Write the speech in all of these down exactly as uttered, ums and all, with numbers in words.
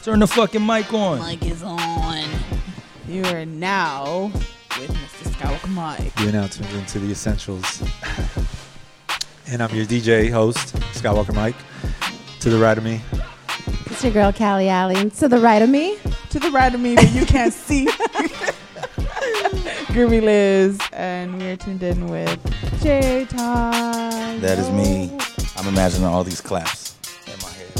Turn the fucking mic on. Mic is on. You are now with Mister Skywalker Mike. You're now tuned into the Essentials. And I'm your D J host, Skywalker Mike. To the right of me. It's your girl, Callie Alley. And to the right of me. To the right of me, but you can't see. Groovy Liz. And we're tuned in with J Todd. That is me. I'm imagining all these claps in my head.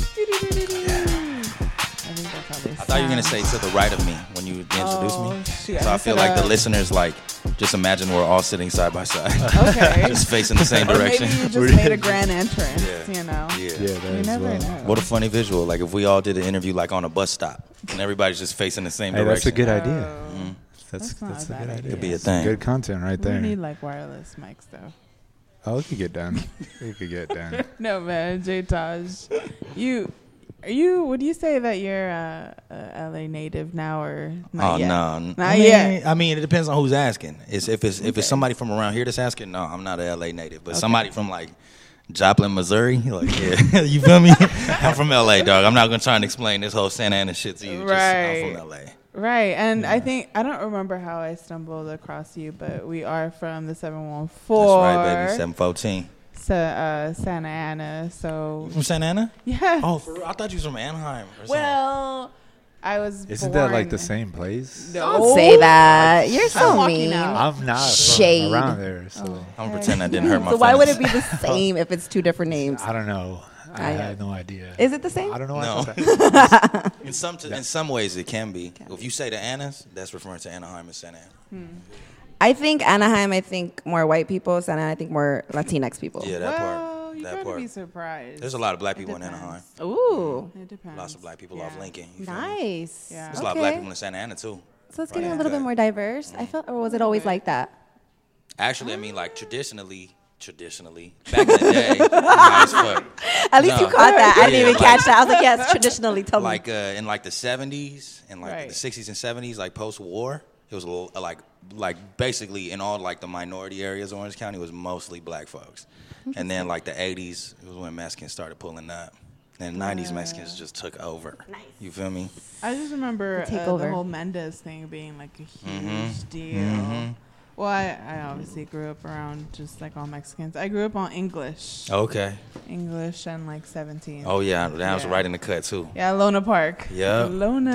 I think that's how they I thought you were going to say to the right of me when you introduced Oh, me. shoot, So I I feel said, like the uh, listeners, like, just imagine we're all sitting side by side. Okay. Just facing the same Or direction. maybe you just made a grand entrance, Yeah. you know. Yeah. Yeah, that You as never well. know. What a funny visual. Like, if we all did an interview, like, on a bus stop, and everybody's just facing the same Hey, direction. that's a good idea. Mhm. That's That's not that's a a bad good idea. idea. Could be a That's thing. Good content right We there. need like wireless mics though. Oh, it could get done. It could get done. No man, J Taj, you are you? Would you say that you're a, a L A native now or not Oh yet? no, Not I mean, yet. I mean, it depends on who's asking. It's if it's if Okay. it's somebody from around here that's asking. No, I'm not a L A native, but somebody from like Joplin, Missouri. Like, yeah, you feel me? I'm from L A, dog. I'm not gonna try and explain this whole Santa Ana shit to you. Just, Right. I'm from L A. Right, and I think I don't remember how I stumbled across you, but we are from the seven one four. That's right, baby. seven fourteen. So, uh, Santa Ana. So You from Santa Ana? yeah. Oh, for real? I thought you was from Anaheim. Or Well, I was. Isn't born, that like the same place? No. Don't say that. You're so I'm walking mean. out. I'm not Shade. from around there, so something. I'm gonna pretend I didn't hurt my So why would it feelings. be the same if it's two different names? I don't know. I I- had no idea. Is it the same? I don't know. No. I thought that- In some t- in some ways, it can be. If you say the Annas, that's referring to Anaheim and Santa Ana. I think Anaheim, I think more white people. Santa Ana, I think more Latinx people. Yeah, that well, part. you That gotta part. be surprised. There's a lot of black It people in Anaheim. depends. Ooh, It depends. Lots of black people Yeah. off Lincoln. You feel me? nice. Yeah. There's a lot of black Okay. people in Santa Ana too. So it's getting Right. a little bit Okay. more diverse. I felt, or was it always like that? Actually, I mean, like traditionally, traditionally, back in the day, nice fuck. At least you No. caught that. I didn't Yeah, even like- catch that. I was like, yes, traditionally. Tell like me. uh, in like the seventies and like Right. the sixties and seventies, like post-war, it was a little, uh, like like basically in all like the minority areas of Orange County, it was mostly black folks. And then like the eighties, it was when Mexicans started pulling up. And nineties Mexicans just took over. Nice. You feel me? I just remember The uh, the takeover. whole Mendez thing being like a huge Mhm. deal. Mhm. Well, I, I obviously grew up around just like all Mexicans. I grew up on English, Okay. English, and like seventeen. Oh yeah, that was Yeah. right in the cut too. Yeah, Lona Park. Yep. Lona.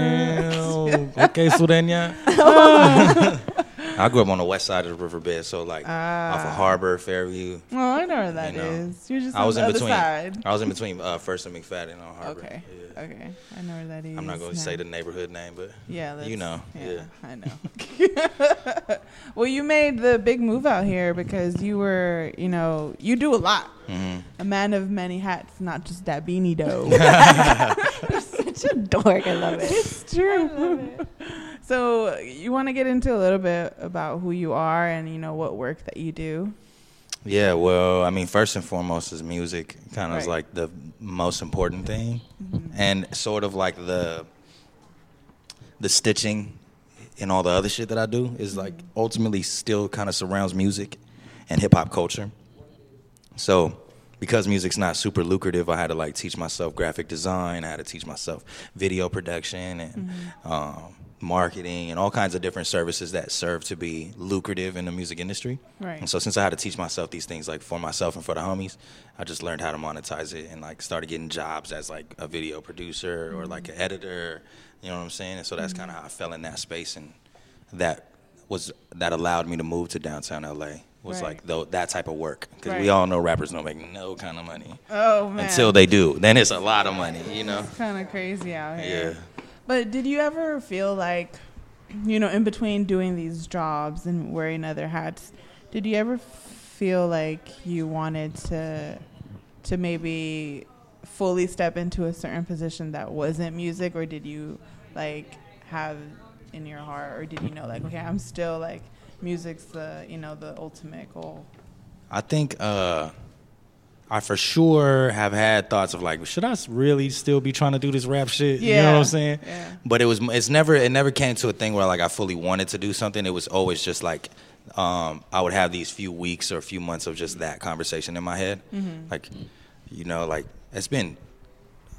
Damn. Okay, Surenya. I grew up on the west side of the riverbed, so like Ah. off of Harbor, Fairview. Well, I know where that You is. know. You're just I on was the in other between. side. I was in between uh, First and McFadden on Harbor. Okay. Yeah. Okay. I know where that is. I'm not going to now. say the neighborhood name, but Yeah, that's, you know. Yeah, Yeah. I know. Well, you made the big move out here because you were, you know, you do a lot. hmm A man of many hats, not just that beanie dough. Such a dork. I love it. It's true. So you want to get into a little bit about who you are and you know what work that you do. Yeah, well, I mean, first and foremost is music. Kind of is Right. like the most important thing, and sort of like the the stitching and all the other shit that I do is like ultimately still kind of surrounds music and hip hop culture. So because music's not super lucrative, I had to like teach myself graphic design. I had to teach myself video production and um, marketing and all kinds of different services that serve to be lucrative in the music industry. Right. And so since I had to teach myself these things like for myself and for the homies, I just learned how to monetize it and like started getting jobs as like a video producer or like an editor. You know what I'm saying? And so that's kind of how I fell in that space, and that was that allowed me to move to downtown L A. Was Right. like though that type of work, because Right. we all know rappers don't make no kind of money Oh man. until they do. Then it's a lot of money, you know. It's kind of crazy out here. Yeah. But did you ever feel like, you know, in between doing these jobs and wearing other hats, did you ever feel like you wanted to to maybe fully step into a certain position that wasn't music, or did you like have in your heart, or did you know like, okay, I'm still like music's the, you know, the ultimate goal? I think uh, I for sure have had thoughts of like, should I really still be trying to do this rap shit? You know what I'm saying? Yeah. But it was it's never it never came to a thing where like I fully wanted to do something. It was always just like um, I would have these few weeks or a few months of just that conversation in my head. Mm-hmm. Like, you know, like it's been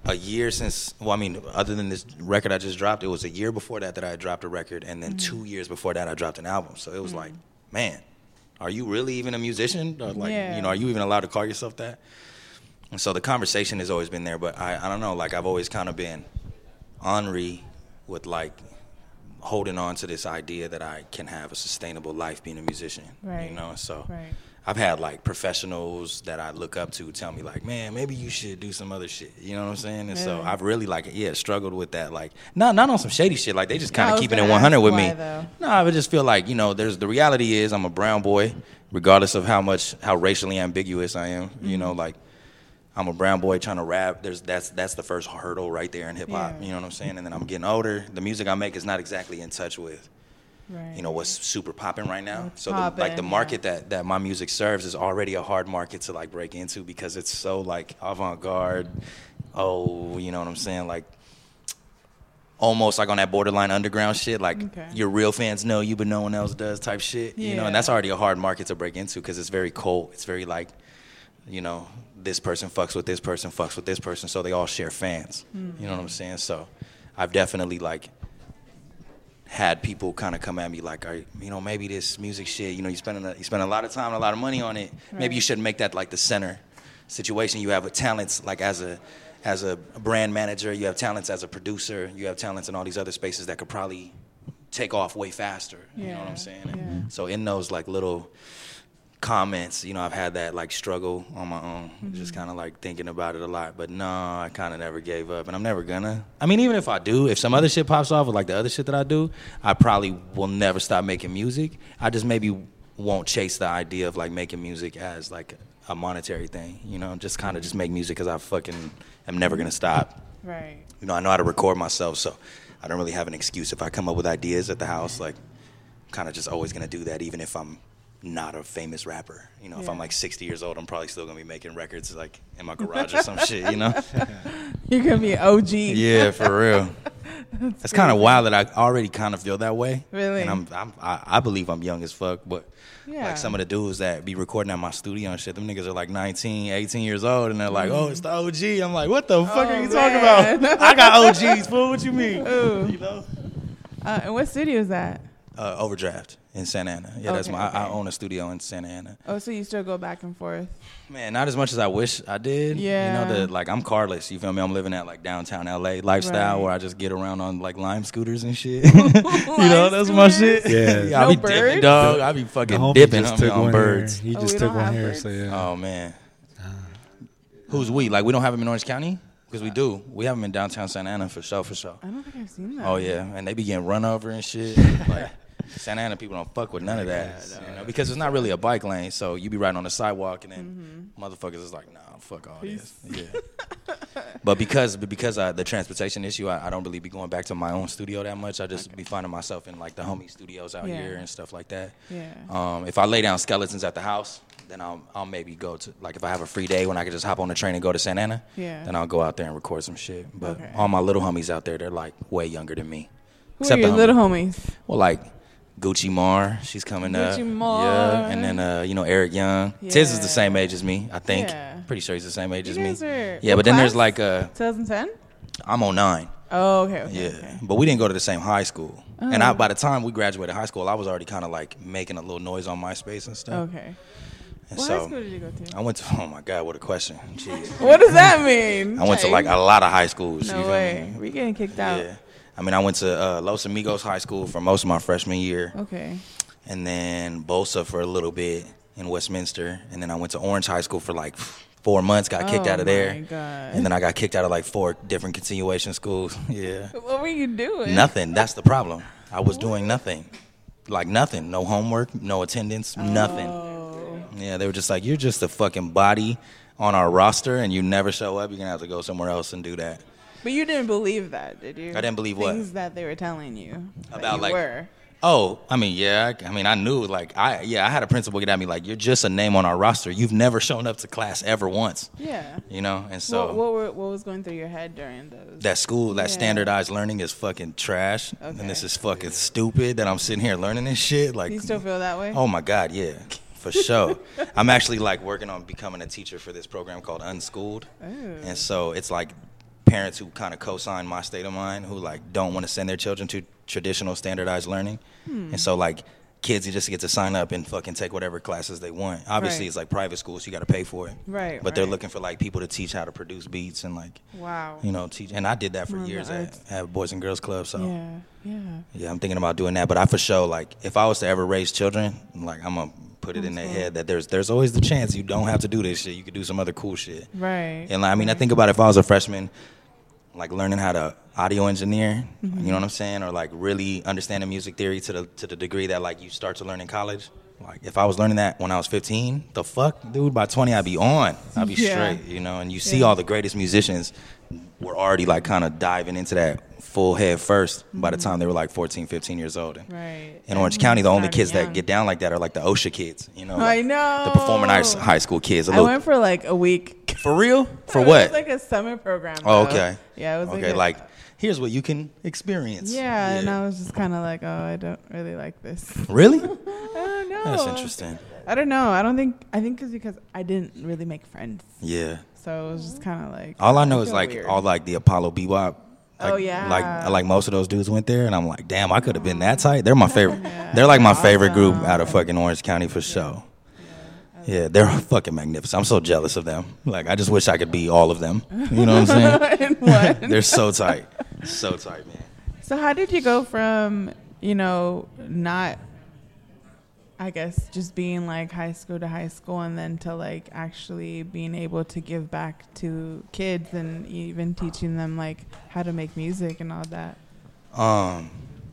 a year since, well, I mean, other than this record I just dropped, it was a year before that that I had dropped a record, and then mm-hmm. two years before that I dropped an album. So it was mm-hmm. like, man, are you really even a musician? Or like, yeah. you know, are you even allowed to call yourself that? And so the conversation has always been there, but I, I don't know, like I've always kind of been ornery with like holding on to this idea that I can have a sustainable life being a musician, right. you know, so. Right. I've had, like, professionals that I look up to tell me, like, man, maybe you should do some other shit. You know what I'm saying? And yeah. so I've really, like, yeah, struggled with that. Like, not not on some shady shit. Like, they just kind of keeping it one hundred with me. Though. No, I would just feel like, you know, there's the reality is I'm a brown boy, regardless of how much, how racially ambiguous I am. Mm-hmm. You know, like, I'm a brown boy trying to rap. There's that's that's the first hurdle right there in hip-hop. Yeah. You know what I'm saying? And then I'm getting older. The music I make is not exactly in touch with. Right. You know, what's super popping right now. What's so the, like the market yeah. that, that my music serves is already a hard market to like break into because it's so like avant-garde. Oh, you know what I'm saying? Like almost like on that borderline underground shit. Like okay. your real fans know you, but no one else does type shit. Yeah. You know, and that's already a hard market to break into because it's very cold. It's very like, you know, this person fucks with this person, fucks with this person. So they all share fans. Mm-hmm. You know what I'm saying? So I've definitely like had people kind of come at me like, are, you know, maybe this music shit, you know, you spend a, you spend a lot of time and a lot of money on it. Right. Maybe you shouldn't make that like the center situation. You have a talents like as a as a brand manager, you have talents as a producer, you have talents in all these other spaces that could probably take off way faster. Yeah. You know what I'm saying? Yeah. So in those like little comments, you know, I've had that like struggle on my own, mm-hmm. just kind of like thinking about it a lot. But no, I kind of never gave up, and I'm never gonna. I mean, even if I do, if some other shit pops off with like the other shit that I do, I probably will never stop making music. I just maybe won't chase the idea of like making music as like a monetary thing, you know, just kind of just make music because I fucking am never gonna stop. Right. You know, I know how to record myself, so I don't really have an excuse if I come up with ideas at the house. Like, I'm kind of just always gonna do that, even if I'm not a famous rapper. You know, yeah. if I'm like sixty years old, I'm probably still gonna be making records like in my garage or some shit, you know? You're gonna be an O G. Yeah, for real. That's it's kind of wild that I already kind of feel that way. Really? And I'm, I'm I, I believe I'm young as fuck, but yeah. like some of the dudes that be recording at my studio and shit, them niggas are like nineteen, eighteen years old, and they're like, mm. oh, it's the O G. I'm like, what the oh, fuck are you man. talking about? I got O Gs, fool. What you mean? Ooh. You know? Uh, and what studio is that? Uh, Overdraft in Santa Ana. Yeah, okay, that's my. Okay. I, I own a studio in Santa Ana. Oh, so you still go back and forth? Man, not as much as I wish I did. Yeah. You know, the, like I'm carless. You feel me? I'm living at like downtown L A lifestyle right. where I just get around on like Lime scooters and shit. you know, that's my shit. Yeah. yeah no I be birds? dipping, dog. I be fucking dipping on, on birds. Here. He oh, just took one here. So yeah. Oh man. Uh, Who's we? Like we don't have them in Orange County? Because we do. We have them in downtown Santa Ana for sure, for sure. I don't think I've seen that. Oh yeah, and they be getting run over and shit. Like, Santa Ana people don't fuck with none of that, yeah, no, you know, because it's not really a bike lane. So you be riding on the sidewalk, and then mm-hmm. motherfuckers is like, nah, fuck all Peace. this. Yeah. But because because I, the transportation issue, I, I don't really be going back to my own studio that much. I just okay. be finding myself in like the homie studios out yeah. here and stuff like that. Yeah. Um, if I lay down skeletons at the house, then I'll I'll maybe go to like if I have a free day when I can just hop on the train and go to Santa Ana. Yeah. Then I'll go out there and record some shit. But okay. all my little homies out there, they're like way younger than me. Who Except are your little homies? Well, like. Gucci Mar, she's coming Gucci up. Gucci Mar. Yeah, and then, uh, you know, Eric Young. Yeah. Tiz is the same age as me, I think. Yeah. Pretty sure he's the same age you as me. Are, yeah, but then there's like a... twenty ten? I'm on nine. Oh, okay, okay. Yeah, okay. but we didn't go to the same high school. Oh. And I, by the time we graduated high school, I was already kind of like making a little noise on MySpace and stuff. Okay. And what so, high school did you go to? I went to, oh my God, what a question. Jeez. What does that mean? I went to like a lot of high schools. No way. We getting kicked out. Yeah. I mean, I went to uh, Los Amigos High School for most of my freshman year. Okay. And then Bosa for a little bit in Westminster. And then I went to Orange High School for like four months, got kicked oh out of there. My God. And then I got kicked out of like four different continuation schools. Yeah. What were you doing? Nothing. That's the problem. I was doing nothing. Like nothing. No homework, no attendance, oh. nothing. Yeah, they were just like, you're just a fucking body on our roster and you never show up. You're going to have to go somewhere else and do that. But you didn't believe that, did you? I didn't believe Things what? Things that they were telling you. About you like... were. Oh, I mean, yeah. I mean, I knew, like, I yeah, I had a principal get at me, like, you're just a name on our roster. You've never shown up to class ever once. Yeah. You know, and so. What, what, were, what was going through your head during those? That school, that yeah. standardized learning is fucking trash. Okay. And this is fucking stupid that I'm sitting here learning this shit. Like, do you still feel that way? Oh, my God, yeah. For sure. I'm actually, like, working on becoming a teacher for this program called Unschooled. Ooh. And so it's like parents who kind of co-sign my state of mind, who like don't want to send their children to traditional standardized learning, Hmm. and so like kids just get to sign up and fucking take whatever classes they want. Obviously, Right. it's like private schools, so you got to pay for it. Right. But they're right. looking for like people to teach how to produce beats and like Wow. you know teach. And I did that for Oh, the years at, arts. at Boys and Girls Club. So yeah. Yeah. Yeah. I'm thinking about doing that. But I for sure like if I was to ever raise children, like I'm gonna put it in their Homeschool. head that there's there's always the chance you don't have to do this shit. You could do some other cool shit. Right. And like, I mean, I right. think about if I was a freshman, like learning how to audio engineer, Mm-hmm. you know what I'm saying, or like really understanding music theory to the to the degree that like you start to learn in college. Like if I was learning that when I was fifteen, the fuck, dude, by twenty I'd be on, I'd be Yeah. straight, you know. And you see Yeah. all the greatest musicians were already like kind of diving into that full head 1st by the time they were like fourteen, fifteen years old. And Right. in Orange And County, the only starting kids young. that get down like that are like the OSHA kids, you know. I like know. the performing arts high school kids. A I little, went for like a week. for real? For It what? was like a summer program. Oh, though. okay. Yeah, it was Okay, like, like a, here's what you can experience. yeah, and I was just kind of like, oh, I don't really like this. Really? I don't know. That's interesting. I don't know. I don't think. I think it's because I didn't really make friends, Yeah. so it was just kind of like. All I know I is feel like weird. all like the Apollo Bebop. Like, Oh, yeah. Like like most of those dudes went there, and I'm like, damn, I could have been that tight. They're my favorite. Yeah. They're like my favorite group Awesome. out of fucking Orange County for sure. Yeah, they're fucking magnificent. I'm so jealous of them. Like I just wish I could be all of them. You know what I'm saying? And what? They're so tight, so tight, man. So how did you go from, you know, not, I guess, just being like high school to high school and then to like actually being able to give back to kids and even teaching them like how to make music and all that? Um,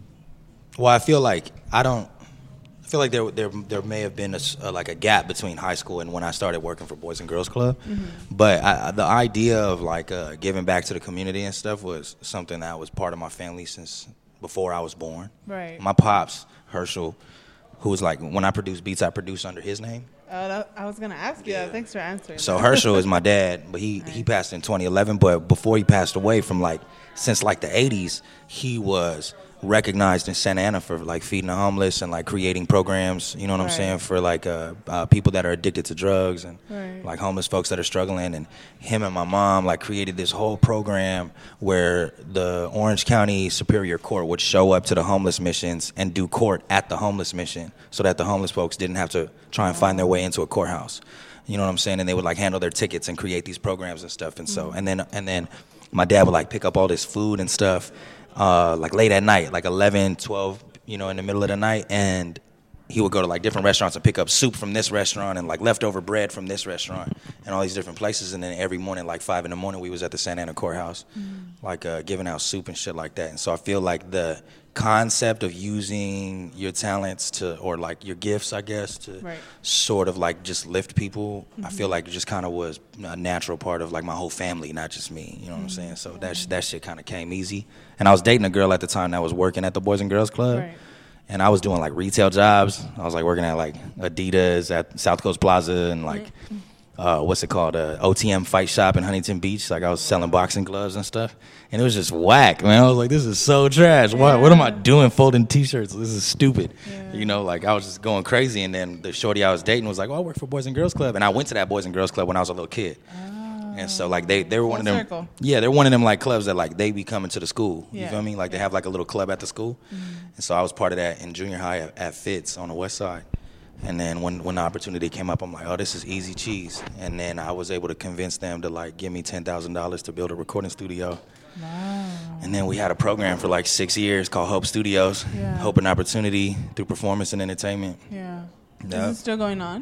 well, I feel like I don't. I feel like there there there may have been a, s- uh, like a gap between high school and when I started working for Boys and Girls Club. But I, the idea of like uh, giving back to the community and stuff was something that was part of my family since before I was born. Right. My pops, Herschel, who was like when I produce beats, I produce under his name. Oh, that, I was going to ask you Yeah. that. Thanks for answering. So that. Herschel is my dad, but he, he passed in twenty eleven. But before he passed away, from like since like the eighties, he was recognized in Santa Ana for like feeding the homeless and like creating programs. You know what I'm Right. saying, for like uh, uh, people that are addicted to drugs and Right. like homeless folks that are struggling. And him and my mom like created this whole program where the Orange County Superior Court would show up to the homeless missions and do court at the homeless mission, so that the homeless folks didn't have to try and find their way into a courthouse. You know what I'm saying? And they would like handle their tickets and create these programs and stuff. And so, and then, and then my dad would like pick up all this food and stuff, uh, like late at night, like eleven, twelve, you know, in the middle of the night. And he would go to like different restaurants and pick up soup from this restaurant and like leftover bread from this restaurant and all these different places. And then every morning, like five in the morning, we was at the Santa Ana courthouse, like uh, giving out soup and shit like that. And so I feel like the concept of using your talents to, or like your gifts, I guess, to Right. sort of like just lift people, I feel like it just kind of was a natural part of like my whole family, not just me. You know what I'm saying? So that sh- that shit kind of came easy. And I was dating a girl at the time that was working at the Boys and Girls Club. Right. And I was doing like retail jobs. I was like working at like Adidas at South Coast Plaza and like uh, what's it called, uh, O T M Fight Shop in Huntington Beach. Like I was selling boxing gloves and stuff, and it was just whack, man. I was like, this is so trash. What what am I doing folding T-shirts? This is stupid. Yeah. You know, like I was just going crazy. And then the shorty I was dating was like, oh, I work for Boys and Girls Club, and I went to that Boys and Girls Club when I was a little kid. And so like they, they were one of Full them, circle. yeah, they're one of them like clubs that like they be coming to the school. You Yeah. feel me? Like they have like a little club at the school. And so I was part of that in junior high at, at Fitz on the west side. And then when, when the opportunity came up, I'm like, oh, this is easy cheese. And then I was able to convince them to like give me ten thousand dollars to build a recording studio. Wow. And then we had a program for like six years called Hope Studios, Yeah. Hope and Opportunity through performance and entertainment. Yeah. Yeah. Is it still going on?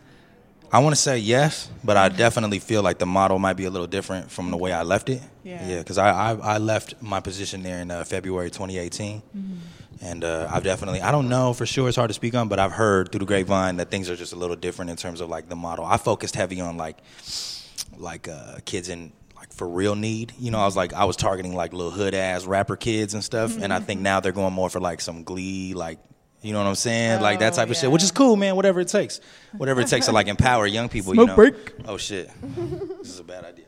I want to say yes, but I definitely feel like the model might be a little different from the way I left it. Yeah. Yeah, because I, I I left my position there in uh, February twenty eighteen, and uh, I've definitely, I don't know for sure, it's hard to speak on, but I've heard through the grapevine that things are just a little different in terms of like the model. I focused heavy on like like uh, kids in like for real need. You know, I was like I was targeting like little hood ass rapper kids and stuff, and I think now they're going more for like some Glee, like. You know what I'm saying? Like that Oh, type of shit, yeah. which is cool, man. Whatever it takes. Whatever it takes to like empower young people, Smoke you know. break. Oh shit. This is a bad idea.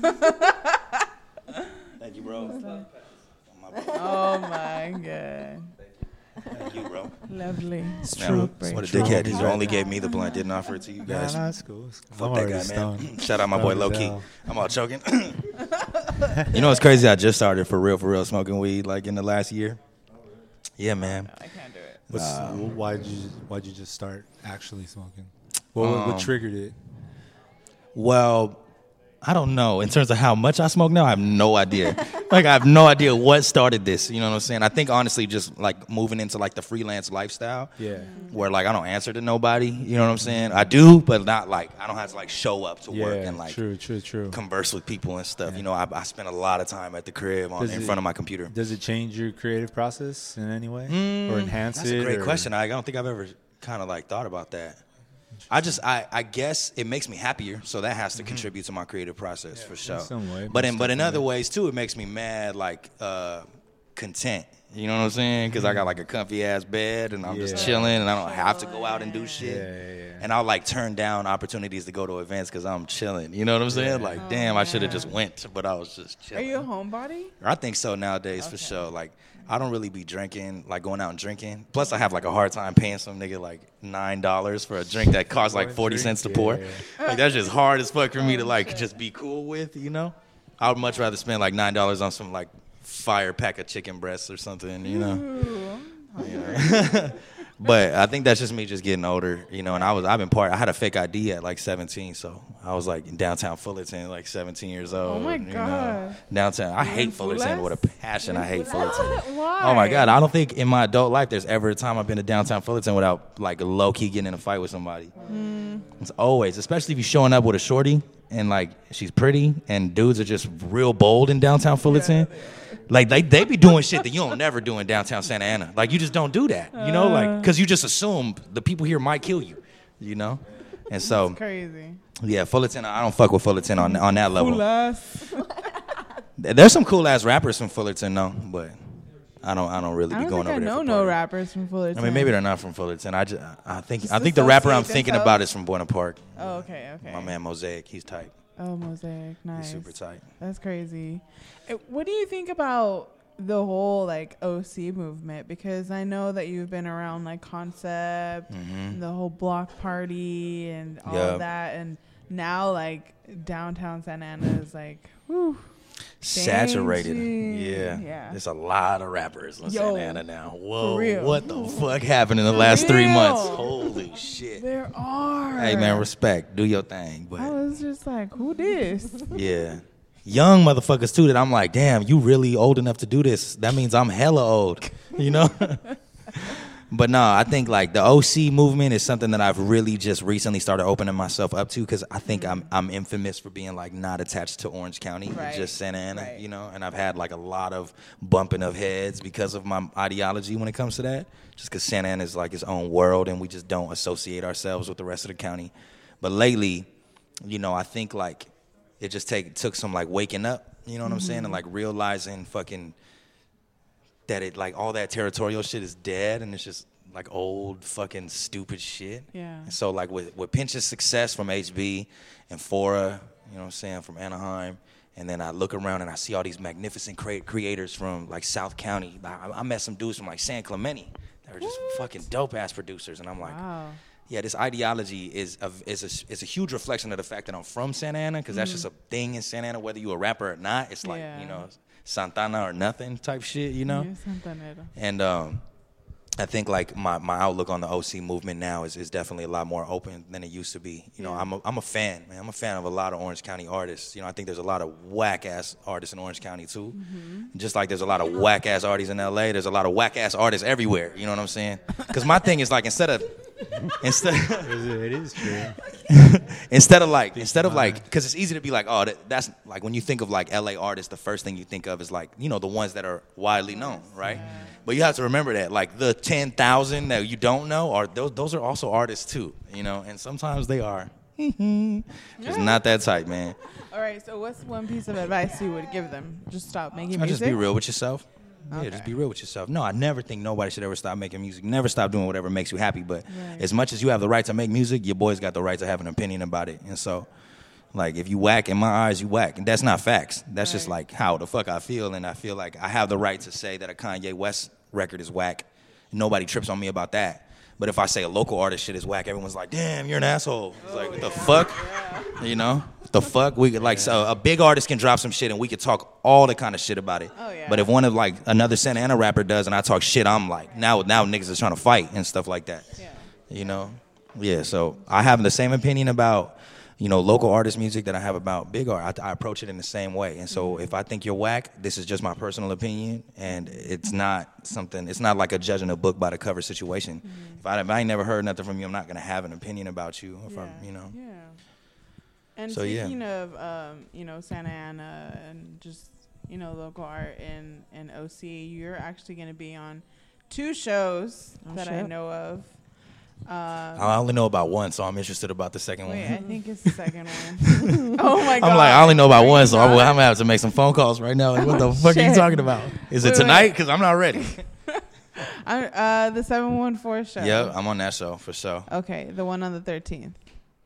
Thank you, bro. My bad. Oh my god. Thank you, bro. Lovely. Now, Stroke break. what a Stroke dickhead. He break. only gave me the blunt, didn't offer it to you Nah, guys. nah, it's cool. It's cool. Fuck I'm that already guy, stoned. man. Shout out my boy Stoned Low as Key. hell. I'm all choking. You know what's crazy? I just started for real, for real smoking weed like in the last year. Yeah, man. I can't do it. What's, why'd you Why'd you just start actually smoking? What, what, what Um, triggered it? Well, I don't know. In terms of how much I smoke now, I have no idea. Like, I have no idea what started this. You know what I'm saying? I think, honestly, just, like, moving into, like, the freelance lifestyle. Yeah. Where, like, I don't answer to nobody. You know what I'm saying? I do, but not, like, I don't have to, like, show up to Yeah, work and, like, true, true, true. converse with people and stuff. Yeah. You know, I, I spend a lot of time at the crib on, Does in it- front of my computer. Does it change your creative process in any way? Mm, or enhance That's it? a great or- question. I don't think I've ever kind of, like, thought about that. I just, I, I guess it makes me happier, so that has to contribute to my creative process for sure. some way, but in, most but in other definitely. ways too, it makes me mad, like uh, content. You know what I'm saying? Because I got like a comfy ass bed, and I'm Yeah. just chilling, and I don't have to go out and do Yeah, shit. yeah, yeah. And I'll like turn down opportunities to go to events because I'm chilling. You know what I'm saying? Like, damn, I should have just went, but I was just Are chilling. you a homebody? I think so nowadays for sure. Like, I don't really be drinking, like going out and drinking. Plus, I have like a hard time paying some nigga like nine dollars for a drink that costs like One forty drink? cents to Yeah, pour. yeah, Like, that's just hard as fuck for me to Oh, like shit. just be cool with, you know? I would much rather spend like nine dollars on some like fire pack of chicken breasts or something, you know? Ooh. You know? But I think that's just me just getting older, you know. And I was, I've been part. I had a fake I D at like seventeen, so I was like in downtown Fullerton, like seventeen years old. Oh my you know. God. Downtown. I You hate in Fullerton Fulas? with a passion. I hate Fullerton. Why? Oh my God, I don't think in my adult life there's ever a time I've been to downtown Fullerton without like low key getting in a fight with somebody. Mm. It's always, especially if you're showing up with a shorty and like she's pretty and dudes are just real bold in downtown Fullerton. Like they they be doing shit that you don't never do in downtown Santa Ana. Like you just don't do that, you know, like because you just assume the people here might kill you, you know, and so Crazy. yeah, Fullerton. I don't fuck with Fullerton on on that level. Cool ass. There's some cool ass rappers from Fullerton though, but I don't I don't really I be don't going think I over there. know for no parties. rappers from Fullerton. I mean, maybe they're not from Fullerton. I just I think Just I think the rapper I'm associate thinking themselves. about is from Buena Park. Oh, okay, okay. My man Mosaic, he's tight. Oh, Mosaic, nice. He's super tight. That's crazy. Uh, What do you think about the whole like O C movement? Because I know that you've been around like Concept, and the whole block party, and all Mm-hmm. Yeah. of that, and now like downtown Santa Ana is like, whew. Saturated. Changing. Yeah. Yeah. There's a lot of rappers in Yo, Santa Ana now. Whoa. real. What the fuck happened in the last three real. months? Holy shit. There are. Hey man, respect. Do your thing. I But was just like, who this? yeah. Young motherfuckers too that I'm like, damn, you really old enough to do this. That means I'm hella old. You know? But no, I think like the O C movement is something that I've really just recently started opening myself up to because I think I'm I'm infamous for being like not attached to Orange County, Right. just Santa Ana, Right. you know. And I've had like a lot of bumping of heads because of my ideology when it comes to that. Just because Santa Ana is like its own world and we just don't associate ourselves with the rest of the county. But lately, you know, I think like it just take took some like waking up, you know what I'm saying, and like realizing fucking. That it like all that territorial shit is dead and it's just like old fucking stupid shit. Yeah. And so like with with Pinch's success from H B and Fora, you know what I'm saying, from Anaheim, and then I look around and I see all these magnificent cre- creators from like South County. I, I met some dudes from like San Clemente that were just fucking dope ass producers, and I'm like, Wow. yeah, this ideology is a, is a, is a huge reflection of the fact that I'm from Santa Ana because that's just a thing in Santa Ana, whether you a rapper or not. It's like, Yeah. you know, Santana or nothing type shit, you know? Yeah, Santanera. And um, I think like my, my outlook on the O C movement now is, is definitely a lot more open than it used to be. You know, Yeah. I'm a, I'm a fan, man. I'm a fan of a lot of Orange County artists. You know, I think there's a lot of whack ass artists in Orange County too. Just like there's a lot of whack ass artists in L A, there's a lot of whack ass artists everywhere. You know what I'm saying? Because my thing is like instead of instead It is true. instead of like instead of like because it's easy to be like, oh, that, that's like when you think of like L A artists, the first thing you think of is like, you know, the ones that are widely known, right? But you have to remember that like the ten thousand that you don't know are those those are also artists too, you know, and sometimes they are just not that tight, man. All right, so what's one piece of advice you would give them? Just stop making I music? just be real with yourself. Yeah, Okay. just be real with yourself. No, I never think nobody should ever stop making music. Never stop doing whatever makes you happy. But Right. as much as you have the right to make music, your boys got the right to have an opinion about it. And so, like, if you whack, in my eyes, you whack. And that's not facts. That's just Right. like how the fuck I feel. And I feel like I have the right to say that a Kanye West record is whack. Nobody trips on me about that. But if I say a local artist shit is whack, everyone's like, damn, you're an asshole. It's like, what the fuck? You know? What the fuck? We could, like, so a big artist can drop some shit and we could talk all the kind of shit about it. Oh, yeah. But if one of, like, another Santa Ana rapper does and I talk shit, I'm like, now now niggas is trying to fight and stuff like that. Yeah. You know? Yeah, so I have the same opinion about, you know, local artist music that I have about big art. I, I approach it in the same way. And so if I think you're whack, this is just my personal opinion, and it's not something, it's not like a judging a book by the cover situation. Mm-hmm. If, I, if I ain't never heard nothing from you, I'm not going to have an opinion about you. If yeah. I'm, you know. Yeah. And so, speaking yeah. of, um, you know, Santa Ana and just, you know, local art in, in O C, you're actually going to be on two shows Oh, that shit. I know of. Um, I only know about one, so I'm interested about the second wait, one. I think it's the second one. Oh, my God. I'm like, I only know about Are one, you so I'm, not? I'm going to have to make some phone calls right now. Like, what the fuck are you shit. talking about? Is it Wait, wait. tonight? Because I'm not ready. I, uh, the seven one four show. Yeah, I'm on that show for sure. Okay, the one on the thirteenth.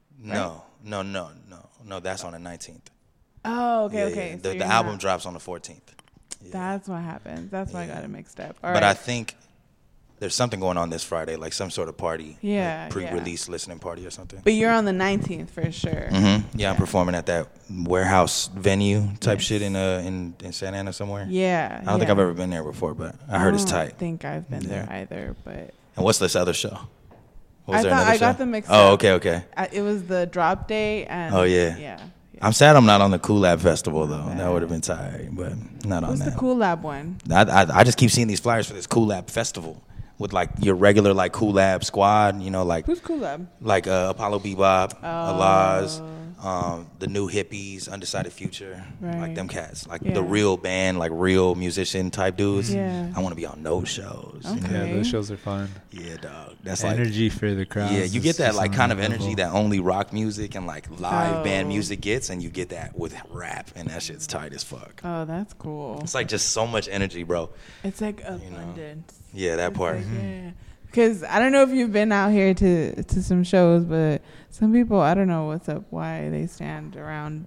No, no, no, no. No, that's on the nineteenth. Oh, okay, Yeah, okay. yeah. So The, you're the album not- drops on the fourteenth. Yeah. That's what happens. That's why I Yeah. got it mixed up. All But I right. think there's something going on this Friday, like some sort of party. Yeah, like pre-release listening party or something. But you're on the nineteenth for sure. hmm Yeah, I'm Yeah. performing at that warehouse venue type Yes. shit in uh in, in Santa Ana somewhere. Yeah. I don't think I've ever been there before, but I heard it's don't tight. think I've been there Yeah. either, but And what's this other show? Was I there thought another I got show? them mixed Oh, up. okay, okay. I, it was the drop day and Oh, yeah. yeah. yeah. I'm sad I'm not on the Cool Lab Festival though. bad. That would have been tight, but not on What's that. the Cool Lab one? I, I I just keep seeing these flyers for this Cool Lab Festival with like your regular like Cool Lab squad, you know, like Who's Cool Lab? like uh, Apollo Bebop, Oh. Alaz, um, the New Hippies, Undecided Future, Right. like them cats, like Yeah. the real band, like real musician type dudes. Yeah. I want to be on those shows. you know? Okay. Yeah, those shows are fun. Yeah, dog. That's like Energy for the crowd. yeah, you get that like kind of energy that only rock music and like live Oh. band music gets, and you get that with rap, and that shit's tight as fuck. Oh, that's cool. It's like just so much energy, bro. It's like know. abundance. Yeah, that It's part. like, yeah. Because I don't know if you've been out here to to some shows, but some people, I don't know what's up, why they stand around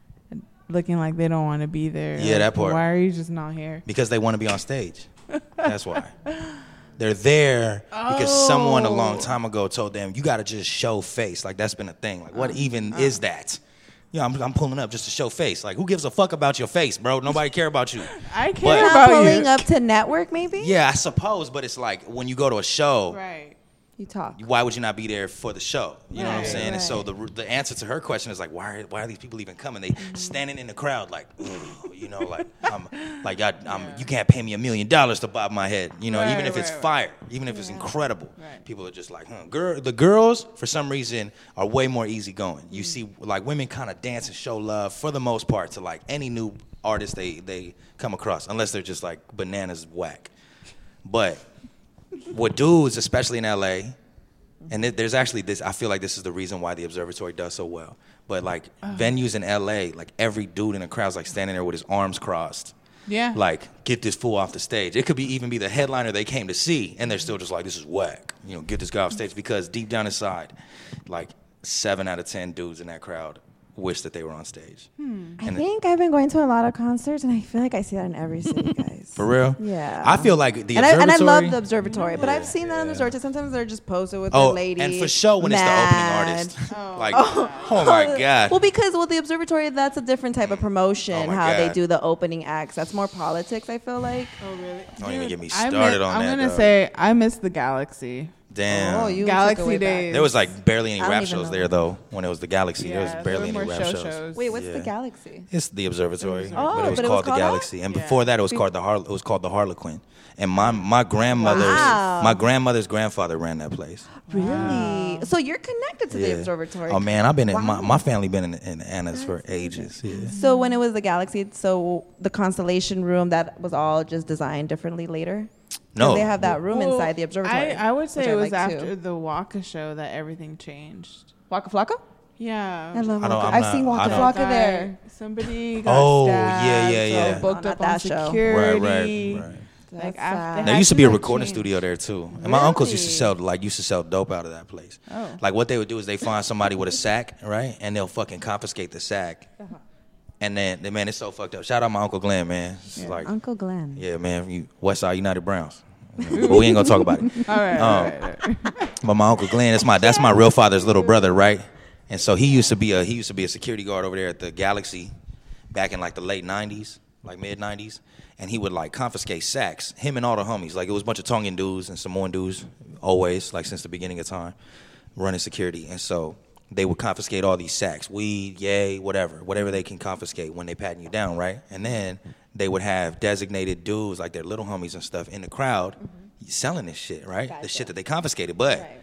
looking like they don't want to be there. Yeah, Like, that part. Why are you just not here? Because they want to be on stage. That's why. They're there because someone a long Oh. time ago told them, you got to just show face. Like, that's been a thing. Like, what even uh. is that? Yeah, I'm, I'm pulling up just to show face. Like, who gives a fuck about your face, bro? Nobody care about you. I But- care Not about pulling you. up to network, maybe? Yeah, I suppose, but it's like when you go to a show, Right. You talk. why would you not be there for the show? You know what I'm Right, saying? And so right. the the answer to her question is like, why are, why are these people even coming? They standing in the crowd like, "Ugh," you know, like I'm like I, I'm, Yeah. you can't pay me a million dollars to bob my head. You know, Right, even if it's right, right. fire, even if it's incredible, Right. people are just like, huh. Girl, the girls for some reason are way more easygoing. You see, like women kind of dance and show love for the most part to like any new artist they they come across, unless they're just like bananas whack. But with dudes, especially in L A. And th- there's actually this, I feel like this is the reason why the observatory does so well. But like venues in L A, like every dude in the crowd's like standing there with his arms crossed. Yeah. Like, get this fool off the stage. It could be even be the headliner they came to see, and they're still just like, this is whack. You know, get this guy off stage. Because deep down inside, like seven out of ten dudes in that crowd wish that they were on stage. I And think I've been going to a lot of concerts, and I feel like I see that in every city, guys. For real? Yeah. I feel like the and I, and I observatory. love the observatory, but Yeah. I've seen that in the observatory. Sometimes they're just posted with oh, the lady. and for sure when it's the opening mad. artist. Oh. like, oh, my God. Well, because with the observatory, that's a different type of promotion. Oh my how they God. do the opening acts. That's more politics. I feel like. Oh, really? Don't even get me I started miss- on I'm that, gonna dog. say I miss the Galaxy. Damn. Oh, you Galaxy took it way back. days. There was like barely any I don't rap even shows know. there though. When it was the Galaxy, Yeah, there there was barely were any more rap show shows. shows. Wait, what's Yeah. the Galaxy? It's the observatory, Oh, but it was but it was called called the that? Galaxy, and Yeah. before that, it was called the Har- It was called the Harlequin. And my my grandmother's Wow. my grandmother's grandfather ran that place. Really? So you're connected to Yeah. the observatory. Oh man, I've been in my, Wow. my family been in, in Anna's for ages. Yeah. So when it was the Galaxy, so the Constellation Room, that was all just designed differently later? 'Cause No, They have that room Well, inside the observatory. I, I would say which I it was like, too. after the Waka show that everything changed. Waka Flocka? Yeah. I love I don't- Waka. I'm I've not- seen I Waka don't- Flocka Guy- there. Somebody got Oh, stabbed, yeah, yeah, yeah. So booked Oh, up not on that show. security. right, right, right. Like That's after sad. There had used to be a like, recording change. studio there too, and my uncles used to Really? sell like used to sell dope out of that place. Oh. Like what they would do is they find somebody with a sack, right, and they'll fucking confiscate the sack, Uh-huh. and then man, it's so fucked up. Shout out my uncle Glenn, man. It's Yeah. like, Uncle Glenn. yeah, man, you Westside United Browns. but we ain't gonna talk about it. All right, Um, all right, all right. But my uncle Glenn, that's my that's my real father's little brother, right? And so he used to be a he used to be a security guard over there at the Galaxy back in like the late nineties, like mid nineties, and he would like confiscate sacks. Him and all the homies, like it was a bunch of Tongan dudes and Samoan dudes, always like since the beginning of time, running security. And so they would confiscate all these sacks, weed, yay, whatever, whatever they can confiscate when they patting you down, right? And then they would have designated dudes like their little homies and stuff in the crowd mm-hmm. selling this shit, right? Gotcha. The shit that they confiscated, but. Right.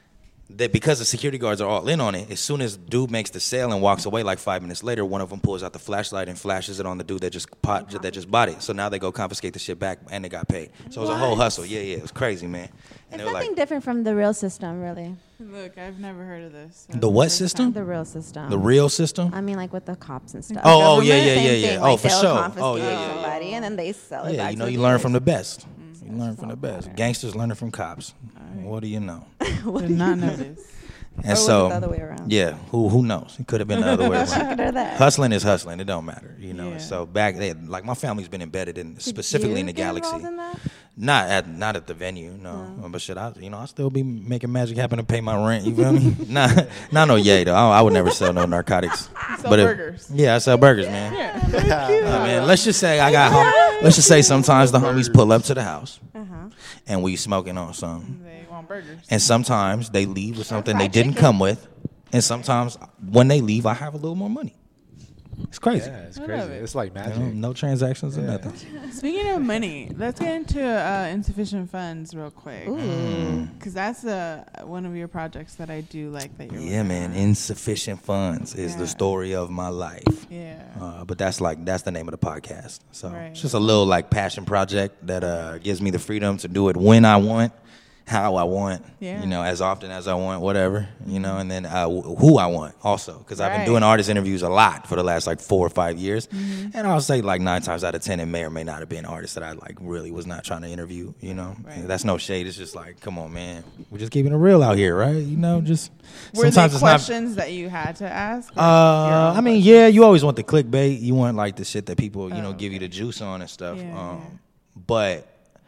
That because the security guards are all in on it, as soon as dude makes the sale and walks away, like five minutes later, one of them pulls out the flashlight and flashes it on the dude that just pot, that just bought it. So now they go confiscate the shit back, and they got paid. So it was a whole hustle. Yeah, yeah, it was crazy, man. And it's nothing like, different from the real system, really. Look, I've never heard of this. So the what system? The real system. The real system? I mean, like with the cops and stuff. Oh, oh yeah, yeah, yeah, Same yeah. thing, oh, like for they'll sure. confiscate Oh, yeah, yeah. somebody, and then they sell it Yeah, back you know, to you the learn dealers. from the best. Mm, You learn from the best. Gangsters learning from cops. Right. What do you know? Did not know this. And or so, was it the other way around? Yeah, who who knows? It could have been the other way around. that. Hustling is hustling. It don't matter, you know. Yeah. So back then, like my family's been embedded in specifically you in the get Galaxy. involved in that? Not at not at the venue, no. But shit, I you know I still be making magic happen to pay my rent. You feel me? nah, not no yay though. I, I would never sell no narcotics. You sell but if- burgers. yeah, I sell burgers, man. Yeah. Nah, man. Let's just say I got. Hom- let's just say sometimes the homies pull up to the house Uh-huh. and we smoking on something. They want burgers. And sometimes they leave with something they fried didn't chicken. come with. And sometimes when they leave, I have a little more money. It's crazy. Yeah, it's I crazy. love it. It's like You magic. know, no transactions or Yeah. nothing. Speaking of money, let's get into uh, insufficient funds real quick. Because that's uh, one of your projects that I do like that you're Yeah, working man. on. Insufficient funds is Yeah. the story of my life. Yeah. Uh, but that's like that's the name of the podcast. So Right. it's just a little like passion project that uh, gives me the freedom to do it when I want, how I want, Yeah. you know, as often as I want, whatever, you know, and then uh, wh- who I want also, because I've been Right. doing artist interviews a lot for the last like four or five years, Mm-hmm. and I'll say like nine times out of ten, it may or may not have been artists that I like really was not trying to interview, you know. Right. That's no shade. It's just like, come on, man, we're just keeping it real out here, right? You know, just Were there sometimes it's not. questions that you had to ask? or your Uh, own I mean, questions? yeah, you always want the clickbait. You want like the shit that people, you know, Oh, give you okay. the juice on and stuff. Yeah, um, yeah. But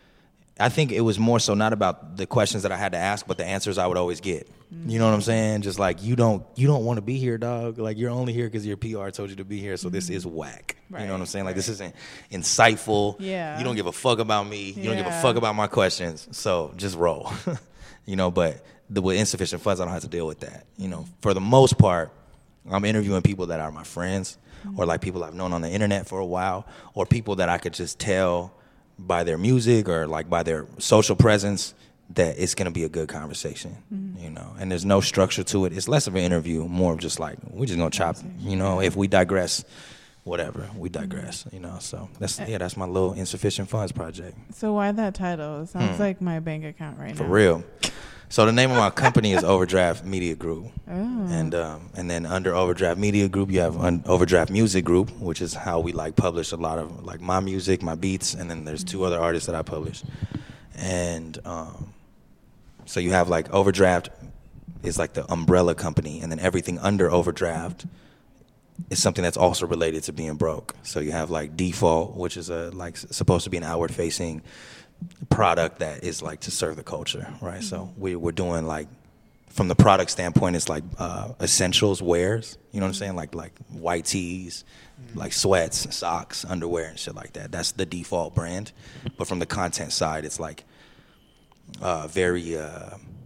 I think it was more so not about the questions that I had to ask, but the answers I would always get. You know what I'm saying? Just like you don't, you don't want to be here, dog. Like you're only here because your P R told you to be here. So this is whack. You know what I'm Right, saying? Like this right. isn't insightful. Yeah. You don't give a fuck about me. You don't give a Yeah. fuck about my questions. So just roll. You know, but the, with insufficient funds, I don't have to deal with that. You know, for the most part, I'm interviewing people that are my friends or like people I've known on the internet for a while or people that I could just tell by their music or like by their social presence that it's going to be a good conversation, you know, and there's no structure to it. It's less of an interview, more of just like, we're just going to chop, you know, if we digress, whatever, we digress, you know, so that's, yeah, that's my little insufficient funds project. So why that title? It sounds like my bank account right Hmm. For now. real. So the name of my company is Overdraft Media Group, Oh. and um, and then under Overdraft Media Group, you have un- Overdraft Music Group, which is how we like publish a lot of like my music, my beats, and then there's two other artists that I publish, and um, so you have like Overdraft is like the umbrella company, and then everything under Overdraft is something that's also related to being broke. So you have like Default, which is a like s- supposed to be an outward facing product that is like to serve the culture, right? So we, we're doing like, from the product standpoint, it's like uh, essentials, wares, you know what I'm saying? Like like white tees, like sweats, socks, underwear, and shit like that. That's the Default brand. But from the content side, it's like uh, very, uh,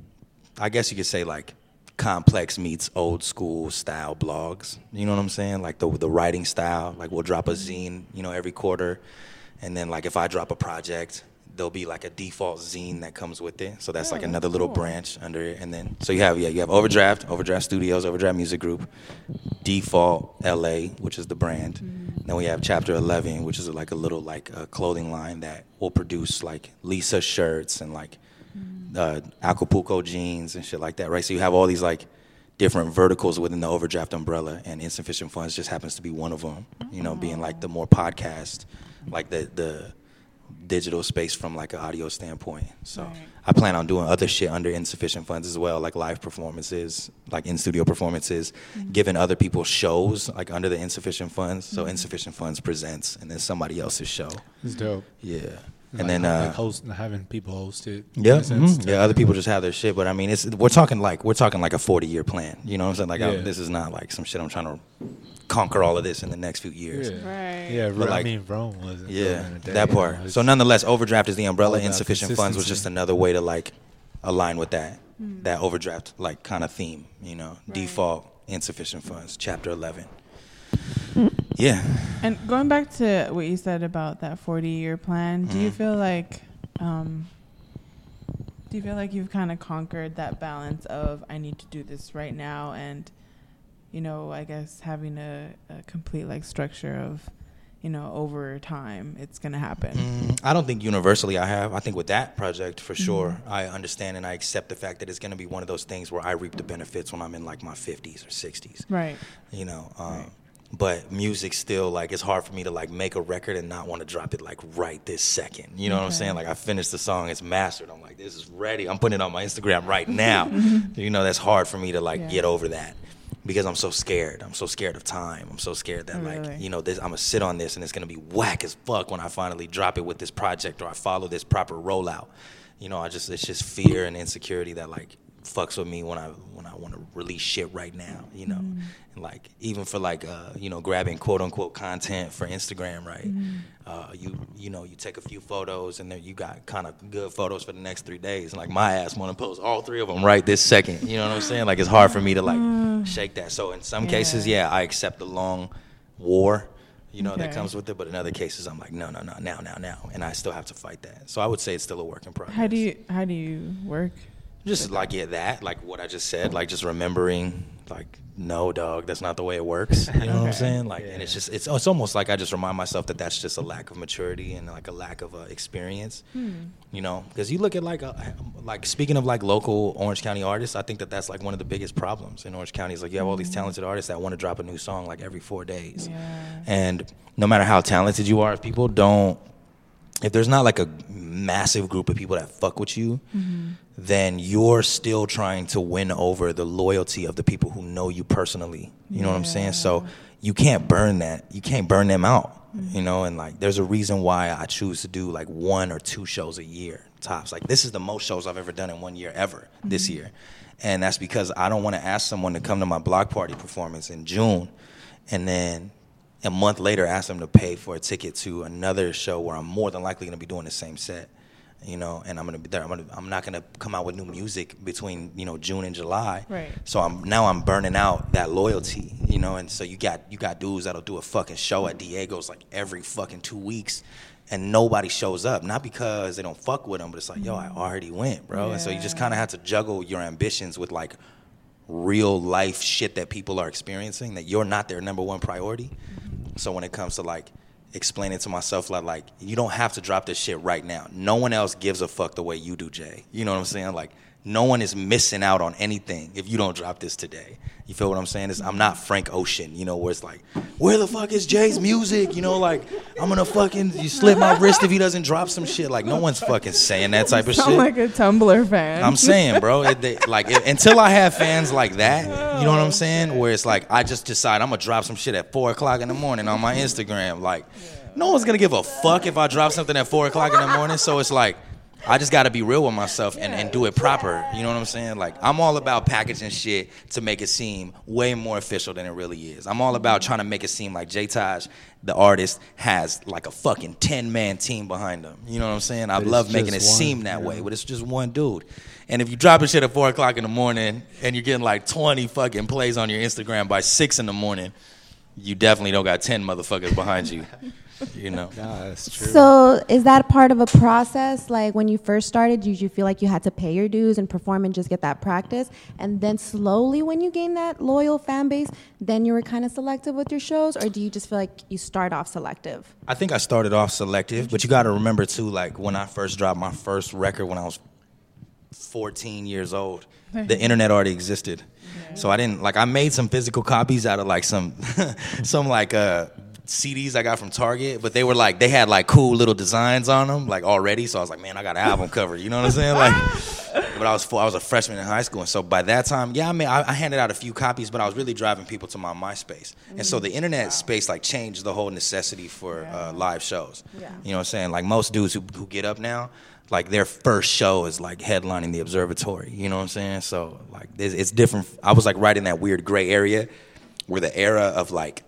I guess you could say like complex meets old school style blogs. You know what I'm saying? Like the the writing style. Like we'll drop a zine, you know, every quarter, and then like if I drop a project, there'll be like a Default zine that comes with it. So that's Oh, like that's another little cool. branch under it. And then, so you have, yeah, you have Overdraft, Overdraft Studios, Overdraft Music Group, Default L A, which is the brand. Mm-hmm. Then we have Chapter eleven, which is like a little like a clothing line that will produce like Lisa shirts and like Mm-hmm. uh, Acapulco jeans and shit like that, right? So you have all these like different verticals within the Overdraft umbrella, and Insufficient Funds just happens to be one of them, you know, being like the more podcast, like the, the, digital space from like an audio standpoint. So Right. I plan on doing other shit under Insufficient Funds as well, like live performances, like in studio performances, Mm-hmm. giving other people shows like under the Insufficient Funds. So Insufficient Funds presents, and then somebody else's show. It's dope. Yeah. And then uh, like host, having people host it. yeah, in a sense, mhm. yeah. Other people just have their shit, but I mean, it's we're talking like we're talking like a forty year plan. You know what I'm saying? Like I, Yeah. this is not like some shit I'm trying to conquer all of this in the next few years. Yeah, Right. yeah. But I like- mean, Rome wasn't. Yeah, built in a day, that you part. know, So it's- nonetheless, overdraft is the umbrella. All about Insufficient funds was consistency. just another way to like align with that that overdraft like kind of theme. You know, Right. default insufficient funds, chapter eleven. Yeah. And going back to what you said about that forty-year plan, do you Mhm. feel like, um, do you feel like you've kind of conquered that balance of I need to do this right now, and, you know, I guess having a, a complete like structure of, you know, over time it's gonna happen. Mm, I don't think universally I have. I think with that project, for sure, Mhm. I understand and I accept the fact that it's going to be one of those things where I reap the benefits when I'm in like my fifties or sixties. Right. You know, um, Right. but music still like it's hard for me to like make a record and not want to drop it like right this second. You know what I'm Okay. saying? Like I finished the song, it's mastered. I'm like, this is ready. I'm putting it on my Instagram right now. You know, that's hard for me to like Yeah. get over that. Because I'm so scared. I'm so scared of time. I'm so scared that, Oh, like, really? you know, this, I'm going to sit on this and it's going to be whack as fuck when I finally drop it with this project or I follow this proper rollout. You know, I just, it's just fear and insecurity that, like, fucks with me when I when I want to release shit right now, you know? Mm. And, like, even for, like, uh, you know, grabbing quote-unquote content for Instagram, right? Mm. Uh, you you know, you take a few photos and then you got kind of good photos for the next three days. And, like, my ass want to post all three of them right this second. You know what I'm saying? Like, it's hard for me to, like, shake that. So in some Yeah. cases, yeah, I accept the long war, you know, that Okay. comes with it. But in other cases, I'm like, no, no, no, now, now, now. And I still have to fight that. So I would say it's still a work in progress. How do you how do you work? Just like, yeah, that, like what I just said, like just remembering, like, no, dog, that's not the way it works. You know what I'm Okay. saying? Like, and it's Yeah. just, it's, it's almost like I just remind myself that that's just a lack of maturity and like a lack of uh, experience. Hmm. You know, because you look at like, a, like speaking of like local Orange County artists, I think that that's like one of the biggest problems in Orange County is like you have all these talented artists that want to drop a new song like every four days. Yeah. And no matter how talented you are, if people don't, if there's not like a massive group of people that fuck with you, Mm-hmm. then you're still trying to win over the loyalty of the people who know you personally. You know what I'm saying? So you can't burn that. You can't burn them out. You know, and like there's a reason why I choose to do like one or two shows a year tops. Like this is the most shows I've ever done in one year ever this year. And that's because I don't want to ask someone to come to my block party performance in June and then a month later ask them to pay for a ticket to another show where I'm more than likely going to be doing the same set. You know, and I'm gonna be there. I'm gonna. I'm not gonna come out with new music between you know June and July. Right. So I'm now I'm burning out that loyalty. You know, and so you got you got dudes that'll do a fucking show at Diego's like every fucking two weeks, and nobody shows up. Not because they don't fuck with them, but it's like, yo, I already went, bro. And so you just Yeah. kind of have to juggle your ambitions with like real life shit that people are experiencing that you're not their number one priority. So when it comes to like explaining to myself like, like you don't have to drop this shit right now. No one else gives a fuck the way you do, Jay. You know what I'm saying? Like no one is missing out on anything if you don't drop this today. You feel what I'm saying? It's, I'm not Frank Ocean, you know, where it's like, where the fuck is Jay's music? You know, like I'm gonna fucking you slit my wrist if he doesn't drop some shit. Like no one's fucking saying that type of Sound shit. like a Tumblr fan. I'm saying, bro, it, they, like it, until I have fans like that, you know what I'm saying? Where it's like I just decide I'm gonna drop some shit at four o'clock in the morning on my Instagram. Like, no one's gonna give a fuck if I drop something at four o'clock in the morning. So it's like I just gotta be real with myself and, and do it proper. You know what I'm saying? Like I'm all about packaging shit to make it seem way more official than it really is. I'm all about trying to make it seem like J Taj, the artist, has like a fucking ten man team behind him. You know what I'm saying? I But it's love making it just one, seem that yeah. way, but it's just one dude. And if you dropping shit at four o'clock in the morning and you're getting like twenty fucking plays on your Instagram by six in the morning, you definitely don't got ten motherfuckers behind you. You know? Nah, that's true. So is that part of a process? Like when you first started, did you feel like you had to pay your dues and perform and just get that practice? And then slowly when you gain that loyal fan base, then you were kind of selective with your shows? Or do you just feel like you start off selective? I think I started off selective, but you got to remember too, like when I first dropped my first record when I was fourteen years old, the internet already existed. So I didn't, like I made some physical copies out of like some, some like uh, C Ds I got from Target, but they were like, they had like cool little designs on them like already. So I was like, man, I got an album cover. You know what I'm saying? Like, but I was four, I was a freshman in high school, and so by that time, yeah, I mean, I, I handed out a few copies, but I was really driving people to my MySpace, mm-hmm. and so the internet wow. space like changed the whole necessity for yeah. uh, live shows. Yeah. You know what I'm saying? Like most dudes who who get up now, like their first show is like headlining the Observatory. You know what I'm saying? So like it's, it's different. I was like right in that weird gray area where the era of like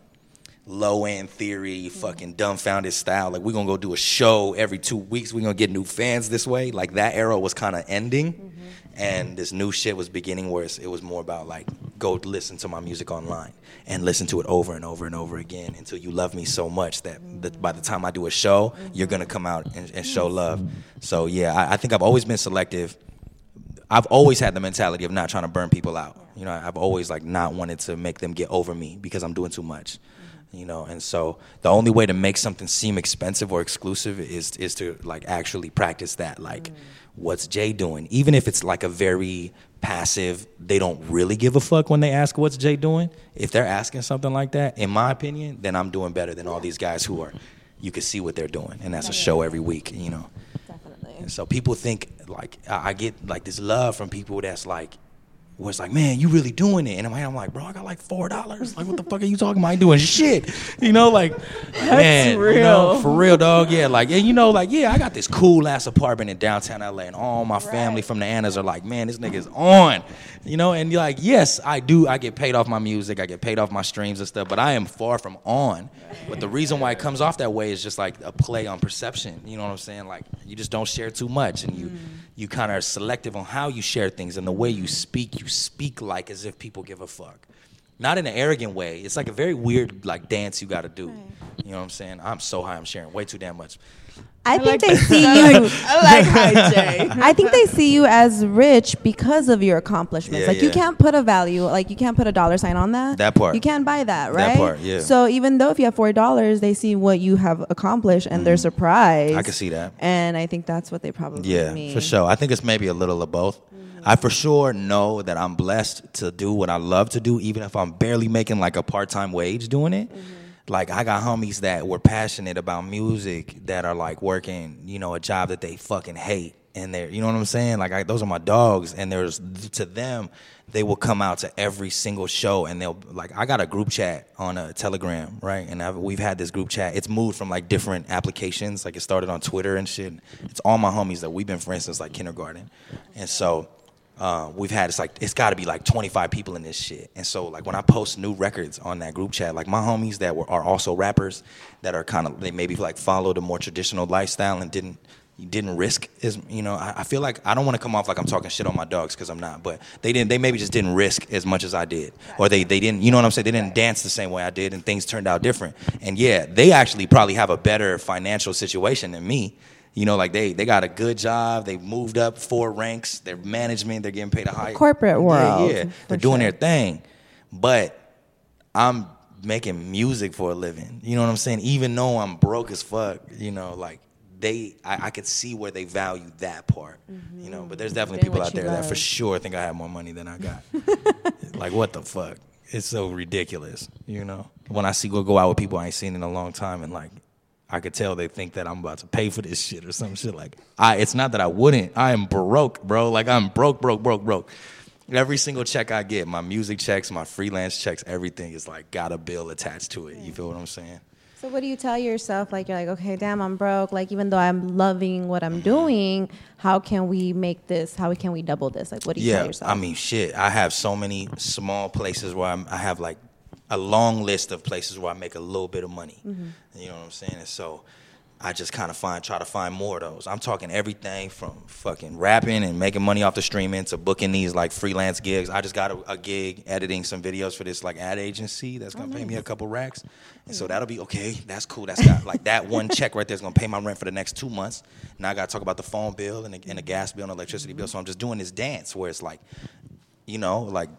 low end theory, fucking dumbfounded style. Like we're gonna go do a show every two weeks. We're gonna get new fans this way. Like that era was kind of ending, mm-hmm. and this new shit was beginning where it was more about like go listen to my music online and listen to it over and over and over again until you love me so much that the, by the time I do a show, you're gonna come out and, and show love. So yeah, I, I think I've always been selective. I've always had the mentality of not trying to burn people out. You know, I've always like not wanted to make them get over me because I'm doing too much. You know, and so the only way to make something seem expensive or exclusive is is to like actually practice that. Like, mm. what's Jay doing? Even if it's like a very passive, they don't really give a fuck when they ask what's Jay doing. If they're asking something like that, in my opinion, then I'm doing better than all these guys who are. You can see what they're doing, and that's a show every week. You know, definitely. And so people think like I, I get like this love from people that's like. Was like, man, you really doing it? And I'm like, I'm like, bro, I got like four dollars. Like, what the fuck are you talking about? I ain't doing shit. You know, like, that's man, real. You know, for real, dog. Yeah, like, and you know, like, yeah, I got this cool ass apartment in downtown L A, and all my family right. from the Annas are like, man, this nigga's on. You know, and you're like, yes, I do. I get paid off my music. I get paid off my streams and stuff, but I am far from on. But the reason why it comes off that way is just like a play on perception. You know what I'm saying? Like, you just don't share too much, and you mm. you kind of are selective on how you share things and the way you speak. You speak like as if people give a fuck. Not in an arrogant way. It's like a very weird like dance you got to do. Right. You know what I'm saying? I'm so high. I'm sharing way too damn much. I, I think like they that. see you. I like Hi Jay. I think they see you as rich because of your accomplishments. Yeah, like yeah. you can't put a value, like you can't put a dollar sign on that. That part. You can't buy that, right? That part, yeah. So even though if you have four dollars, they see what you have accomplished and mm. they're surprised. I can see that. And I think that's what they probably yeah, mean. Yeah, for sure. I think it's maybe a little of both. Mm. I for sure know that I'm blessed to do what I love to do, even if I'm barely making like a part-time wage doing it. Mm-hmm. Like, I got homies that were passionate about music that are, like, working, you know, a job that they fucking hate. And they're, you know what I'm saying? Like, I, those are my dogs. And there's, to them, they will come out to every single show. And they'll, like, I got a group chat on a Telegram, right? And I've, we've had this group chat. It's moved from, like, different applications. Like, it started on Twitter and shit. It's all my homies that we've been friends since, like, kindergarten. And so... Uh, we've had, it's like, it's got to be like twenty-five people in this shit. And so, like, when I post new records on that group chat, like, my homies that were, are also rappers that are kind of, they maybe, like, followed a more traditional lifestyle and didn't didn't risk, as you know, I, I feel like, I don't want to come off like I'm talking shit on my dogs, because I'm not, but they didn't, they maybe just didn't risk as much as I did. Or they, they didn't, you know what I'm saying? They didn't dance the same way I did, and things turned out different. And, yeah, they actually probably have a better financial situation than me. You know, like they, they got a good job. They moved up four ranks. They're management. They're getting paid a high corporate world. Yeah, yeah. They're doing sure. their thing. But I'm making music for a living. You know what I'm saying? Even though I'm broke as fuck, you know, like they, I, I could see where they value that part. Mm-hmm. You know, but there's definitely people out there love. that for sure think I have more money than I got. Like, what the fuck? It's so ridiculous. You know, when I see go go out with people I ain't seen in a long time, and like. I could tell they think that I'm about to pay for this shit or some shit. Like, I, it's not that I wouldn't. I am broke, bro. Like, I'm broke, broke, broke, broke. Every single check I get, my music checks, my freelance checks, everything is like got a bill attached to it. You feel what I'm saying? So what do you tell yourself? Like, you're like, okay, damn, I'm broke. Like, even though I'm loving what I'm doing, how can we make this, how can we double this? Like, what do you yeah, tell yourself? I mean, shit. I have so many small places where I'm, I have like, a long list of places where I make a little bit of money. Mm-hmm. You know what I'm saying? And so I just kind of find, try to find more of those. I'm talking everything from fucking rapping and making money off the streaming to booking these like freelance gigs. I just got a, a gig editing some videos for this like ad agency that's gonna oh, pay nice. me a couple racks. And so that'll be okay. That's cool. That's got like that one check right there is gonna pay my rent for the next two months. Now I gotta talk about the phone bill and the, and the gas bill and the electricity bill. So I'm just doing this dance where it's like, you know, like,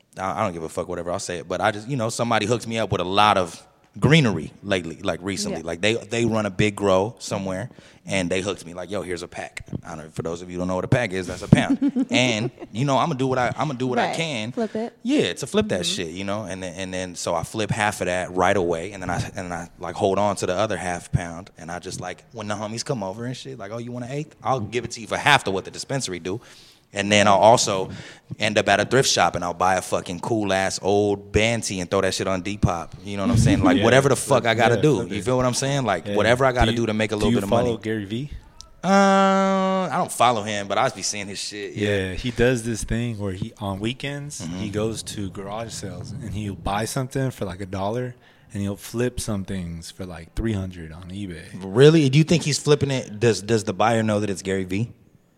I don't give a fuck, whatever, I'll say it. But I just, you know, somebody hooked me up with a lot of greenery lately, like recently. Yeah. Like they they run a big grow somewhere, and they hooked me like, yo, here's a pack. I don't know, for those of you who don't know what a pack is, that's a pound. And, you know, I'm going to do what I I'm gonna do what right. I can. Flip it. Yeah, to flip that mm-hmm. shit, you know. And then, and then so I flip half of that right away, and then I and then I like hold on to the other half pound, and I just like, when the homies come over and shit, like, oh, you want an eighth? I'll give it to you for half of what the dispensary do. And then I'll also end up at a thrift shop and I'll buy a fucking cool ass old band tee and throw that shit on Depop. You know what I'm saying? Like Yeah, whatever the fuck I gotta yeah, do. flip You it. feel what I'm saying? Like Yeah. whatever I gotta you- do to make a do little you bit of follow money. Gary Vee? Uh, I don't follow him, but I be seeing his shit. Yeah. Yeah, he does this thing where he on weekends Mm-hmm. he goes to garage sales and he'll buy something for like a dollar and he'll flip some things for like three hundred on eBay. Really? Do you think he's flipping it? Does Does the buyer know that it's Gary Vee?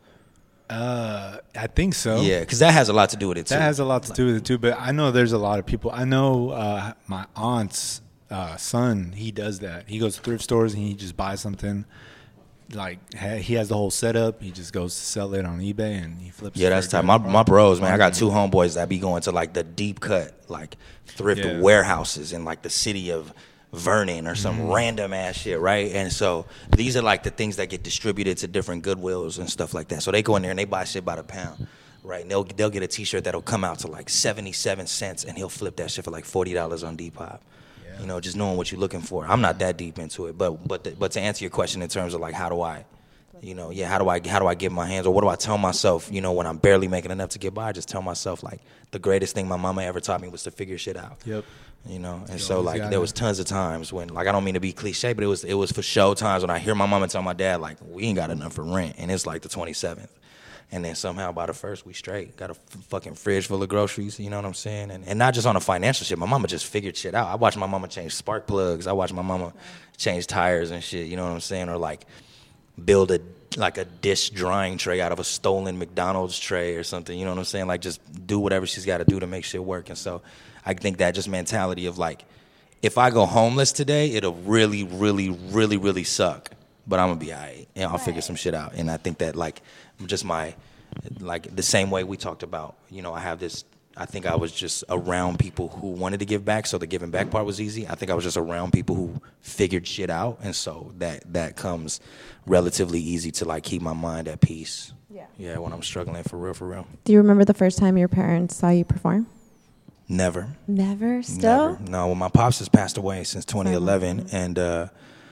Uh, I think so. Yeah, because that has a lot to do with it too. That has a lot to do with it too. But I know there's a lot of people. I know uh, my aunt's uh, son. He does that. He goes to thrift stores and he just buys something. Like ha- he has the whole setup. He just goes to sell it on eBay and he flips. Yeah, it that's for tight. good My my profit. bros, man. I got two homeboys that be going to like the deep cut, like thrift Yeah. warehouses in like the city of Vernon or some Mm-hmm. random ass shit, right? And so these are like the things that get distributed to different Goodwills and stuff like that. So they go in there and they buy shit by the pound, right? And they'll they'll get a T-shirt that'll come out to like seventy-seven cents, and he'll flip that shit for like forty dollars on Depop. Yeah. You know, just knowing what you're looking for. I'm not that deep into it, but but the, but to answer your question in terms of like how do I, you know, yeah, how do I how do I get my hands, or what do I tell myself, you know, when I'm barely making enough to get by? I just tell myself like the greatest thing my mama ever taught me was to figure shit out. Yep. You know, and You so always like gotta- there was tons of times when, like, I don't mean to be cliche, but it was it was for show times when I hear my mama tell my dad like we ain't got enough for rent, and it's like the twenty-seventh, and then somehow by the first we straight got a f- fucking fridge full of groceries. You know what I'm saying? And and not just on a financial shit. My mama just figured shit out. I watched my mama change spark plugs. I watched my mama change tires and shit. You know what I'm saying? Or like build a like a dish drying tray out of a stolen McDonald's tray or something. You know what I'm saying? Like just do whatever she's got to do to make shit work. And so I think that just mentality of like, if I go homeless today, it'll really, really, really, really suck. But I'm gonna be all right, and I'll figure some shit out. And I think that like, just my, like the same way we talked about, you know, I have this. I think I was just around people who wanted to give back, so the giving back part was easy. I think I was just around people who figured shit out, and so that that comes relatively easy to like keep my mind at peace. Yeah. Yeah, when I'm struggling for real, for real. Do you remember the first time your parents saw you perform? Never. Never. Still. Never. No, well, my pops has passed away since twenty eleven, and uh,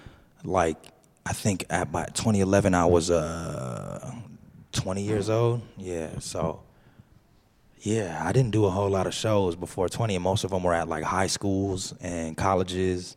like I think at by twenty eleven I was uh, twenty years old. Yeah, so yeah, I didn't do a whole lot of shows before twenty, and most of them were at like high schools and colleges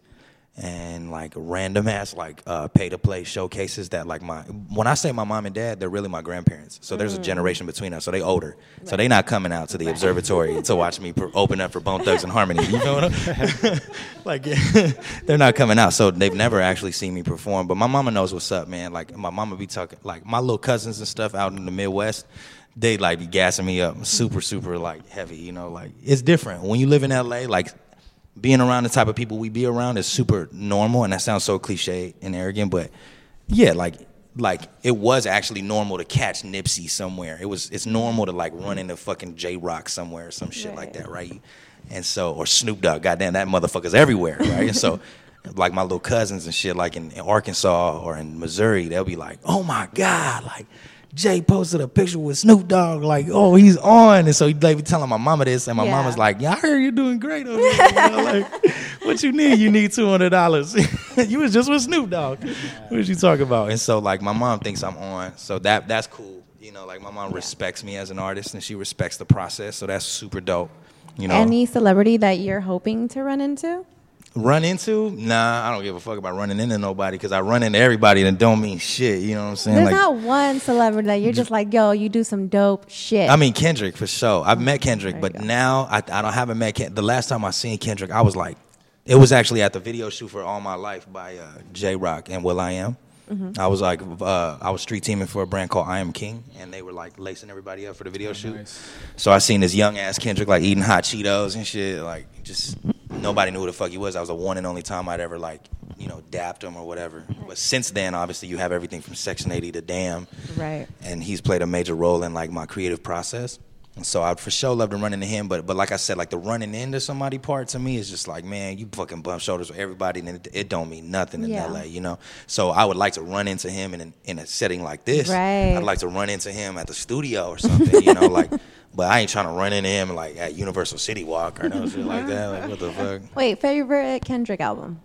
and like random ass like uh, pay to play showcases that like my when I say my mom and dad, they're really my grandparents. So there's a generation between us, so they older. So they not coming out to the observatory to watch me per- open up for Bone Thugs and Harmony. You know what I'm like? They're not coming out, so they've never actually seen me perform. But my mama knows what's up, man. Like my mama be talking like my little cousins and stuff out in the Midwest. They like be gassing me up super super like heavy. You know, like it's different when you live in L A. Like being around the type of people we be around is super normal, and that sounds so cliche and arrogant, but yeah, like like it was actually normal to catch Nipsey somewhere. It was it's normal to like run into fucking J Rock somewhere or some shit like that, right? And so or Snoop Dogg, goddamn that motherfucker's everywhere, right? And so like my little cousins and shit, like in, in Arkansas or in Missouri, they'll be like, "Oh my God, like." Jay posted a picture with Snoop Dogg, like, oh, he's on. And so he'd like, be telling my mama this, and my Yeah. mama's like, yeah, I heard you're doing great over there. You know, like, what you need? You need two hundred dollars. You was just with Snoop Dogg. What did you talk about? And so, like, my mom thinks I'm on. So that that's cool. You know, like, my mom respects me as an artist, and she respects the process. So that's super dope. You know, Any celebrity that you're hoping to run into? run into? Nah, I don't give a fuck about running into nobody because I run into everybody that don't mean shit. You know what I'm saying? There's Like, not one celebrity that you're just like, yo, you do some dope shit. I mean Kendrick for sure. I've met Kendrick, There but you go. now I, I don't haven't met Kendrick. The last time I seen Kendrick, I was like, it was actually at the video shoot for All My Life by uh, J Rock and Will I Am. Mm-hmm. I was like, uh, I was street teaming for a brand called I Am King, and they were like lacing everybody up for the video shoot. nice. So I seen this young ass Kendrick like eating hot Cheetos and shit, like just nobody knew who the fuck he was. That was the one and only time I'd ever like, you know, dapped him or whatever. But since then, obviously, you have everything from Section eighty to Damn, right. and he's played a major role in like my creative process. And so I'd for sure love to run into him, but but like I said, like the running into somebody part to me is just like, man, you fucking bump shoulders with everybody, and it, it don't mean nothing in Yeah. L A, you know. So I would like to run into him in an, in a setting like this. Right. I'd like to run into him at the studio or something, you know, like. But I ain't trying to run into him like at Universal City Walk or no shit like that. Like what the fuck? Wait, favorite Kendrick album?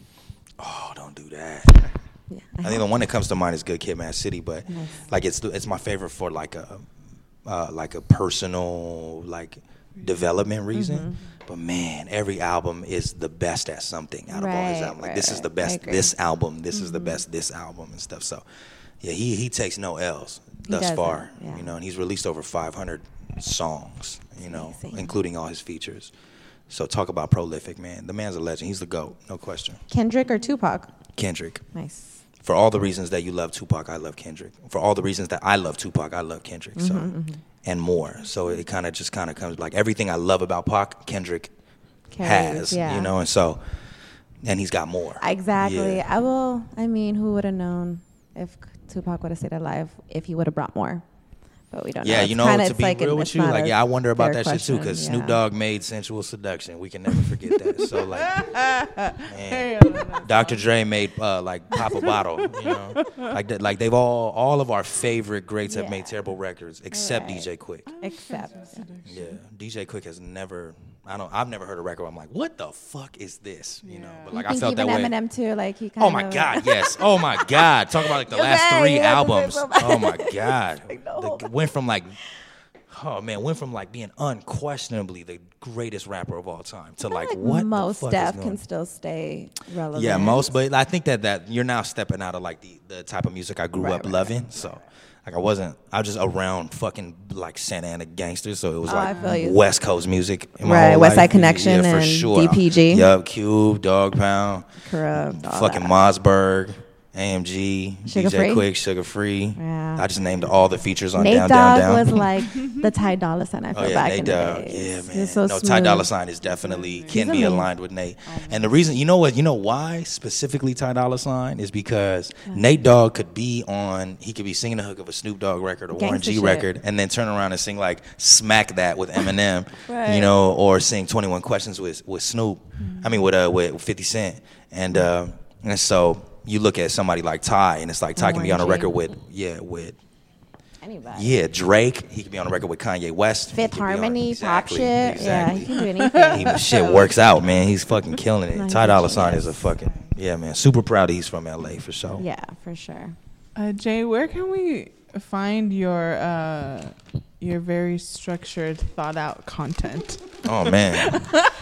Oh, don't do that. Yeah. I think the one that comes to mind is Good Kid, Mad City, but Nice. like it's it's my favorite for like a uh, like a personal like development reason. Mm-hmm. But man, every album is the best at something out of all his Right, albums. Like right, this is right. the I best agree. this album. This Mm-hmm. is the best this album and stuff. So yeah, he he takes no L's thus doesn't, far. yeah. You know, and he's released over five hundred songs. You know, amazing. including all his features. So talk about prolific, man. The man's a legend. He's the GOAT, no question. Kendrick or Tupac? Kendrick. Nice. For all the reasons that you love Tupac, I love Kendrick. For all the reasons that I love Tupac, I love Kendrick. So Mm-hmm, and more. So it kind of just kind of comes like everything I love about Pac, Kendrick Carries, has. yeah. You know, and so and he's got more. Exactly. Yeah. I will. I mean, who would have known if Tupac would have stayed alive if he would have brought more? But we don't know. Yeah, It's you know, kinda, to it's be like real an- with it's you, not like, a yeah, I wonder about fair that shit too, question, because yeah. Snoop Dogg made Sensual Seduction. We can never forget that. So, like, man, Doctor Dre made, uh, like, Pop a Bottle, you know? Like, that, like, they've all, all of our favorite greats have Yeah. made terrible records, except Right. D J Quick. Except. Yeah, D J Quick has never, I don't, I've never heard a record where I'm like, what the fuck is this? You know, but, like, You I think felt that even way. Eminem too, like he kind Oh of. my God, yes. Oh my God. Talk about like the last Okay, three you have to say albums. so much. Oh my God. no. The, went from like, oh man, went from like being unquestionably the greatest rapper of all time to like, Like what most the fuck Def is can going? still stay relevant. Yeah, most, but I think that that you're now stepping out of like the, the type of music I grew Right, up right, loving. So like I wasn't, I was just around fucking like Santa Ana gangsters. So it was Oh, I like feel you. West Coast music. In my Right, whole West life. Side Connection yeah, for and sure. D P G. Yup, Cube, Dog Pound. Corrupt. all Fucking that. Mossberg, A M G, Sugar D J Free? Quick, Sugar Free. Yeah. I just named all the features on Nate Down, Dogg Down, Down. was like the Ty Dolla Sign. I feel Oh yeah, back Nate in the Dogg. days. Yeah, He man. was so no, smooth. Ty Dolla Sign is definitely can be amazing. aligned with Nate. And the reason, you know what, you know why specifically Ty Dolla Sign is because Nate Dogg could be on, he could be singing the hook of a Snoop Dogg record or Warren Gangsta G shit. record, and then turn around and sing like Smack That with Eminem, Right. you know, or sing twenty-one Questions with with Snoop. I mean with uh with fifty Cent, and uh, and so you look at somebody like Ty, and it's like Ty can be on a Warren G. record with yeah with. Anybody. Yeah, Drake. He could be on a record with Kanye West. He Fifth could be on- Harmony, exactly, pop shit. Exactly. Yeah, he can do anything. He, shit works out, man. He's fucking killing it. No, he's Ty a Dolla Sign genius. is a fucking yeah, man. Super proud he's from L A for sure. Yeah, for sure. Uh, Jay, where can we find your uh, your very structured, thought out content? Oh man.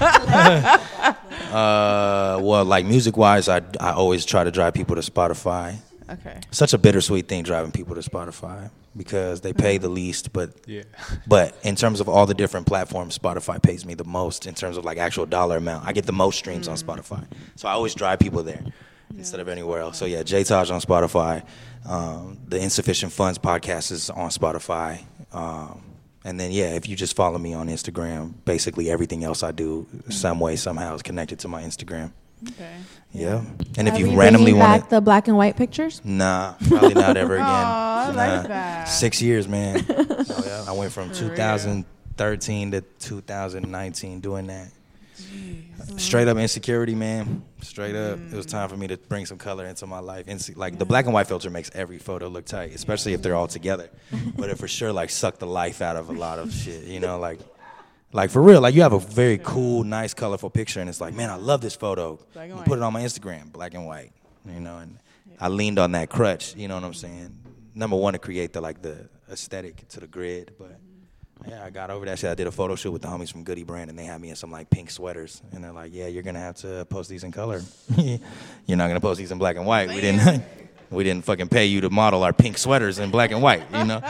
uh, well, like music wise, I I always try to drive people to Spotify. Okay. Such a bittersweet thing driving people to Spotify because they pay the least, but Yeah. But in terms of all the different platforms, Spotify pays me the most in terms of like actual dollar amount. I get the most streams on Spotify. So I always drive people there instead of anywhere else. So yeah, J-Taj on Spotify. Um, the Insufficient Funds podcast is on Spotify. Um, and then yeah, if you just follow me on Instagram, basically everything else I do some way, somehow is connected to my Instagram. Okay. Yeah. And if Are you we randomly bringing want back the black and white pictures? Nah, probably not ever again. Aw, I like Nah. that. Six years, man. So, yeah, I went from For two thousand thirteen to two thousand nineteen doing that. Straight up insecurity, man. Straight up. It was time for me to bring some color into my life. Inse- like the black and white filter makes every photo look tight, especially if they're all together. But it for sure like sucked the life out of a lot of shit, you know, like like for real, like you have a very cool, nice, colorful picture, and it's like, man, I love this photo. Black and You white. put it on my Instagram, black and white, you know. And I leaned on that crutch, you know what I'm saying? Number one, to create the like the aesthetic to the grid, but yeah, I got over that shit. I did a photo shoot with the homies from Goody Brand, and they had me in some like pink sweaters, and they're like, yeah, you're gonna have to post these in color. You're not gonna post these in black and white. We didn't, we didn't fucking pay you to model our pink sweaters in black and white, you know.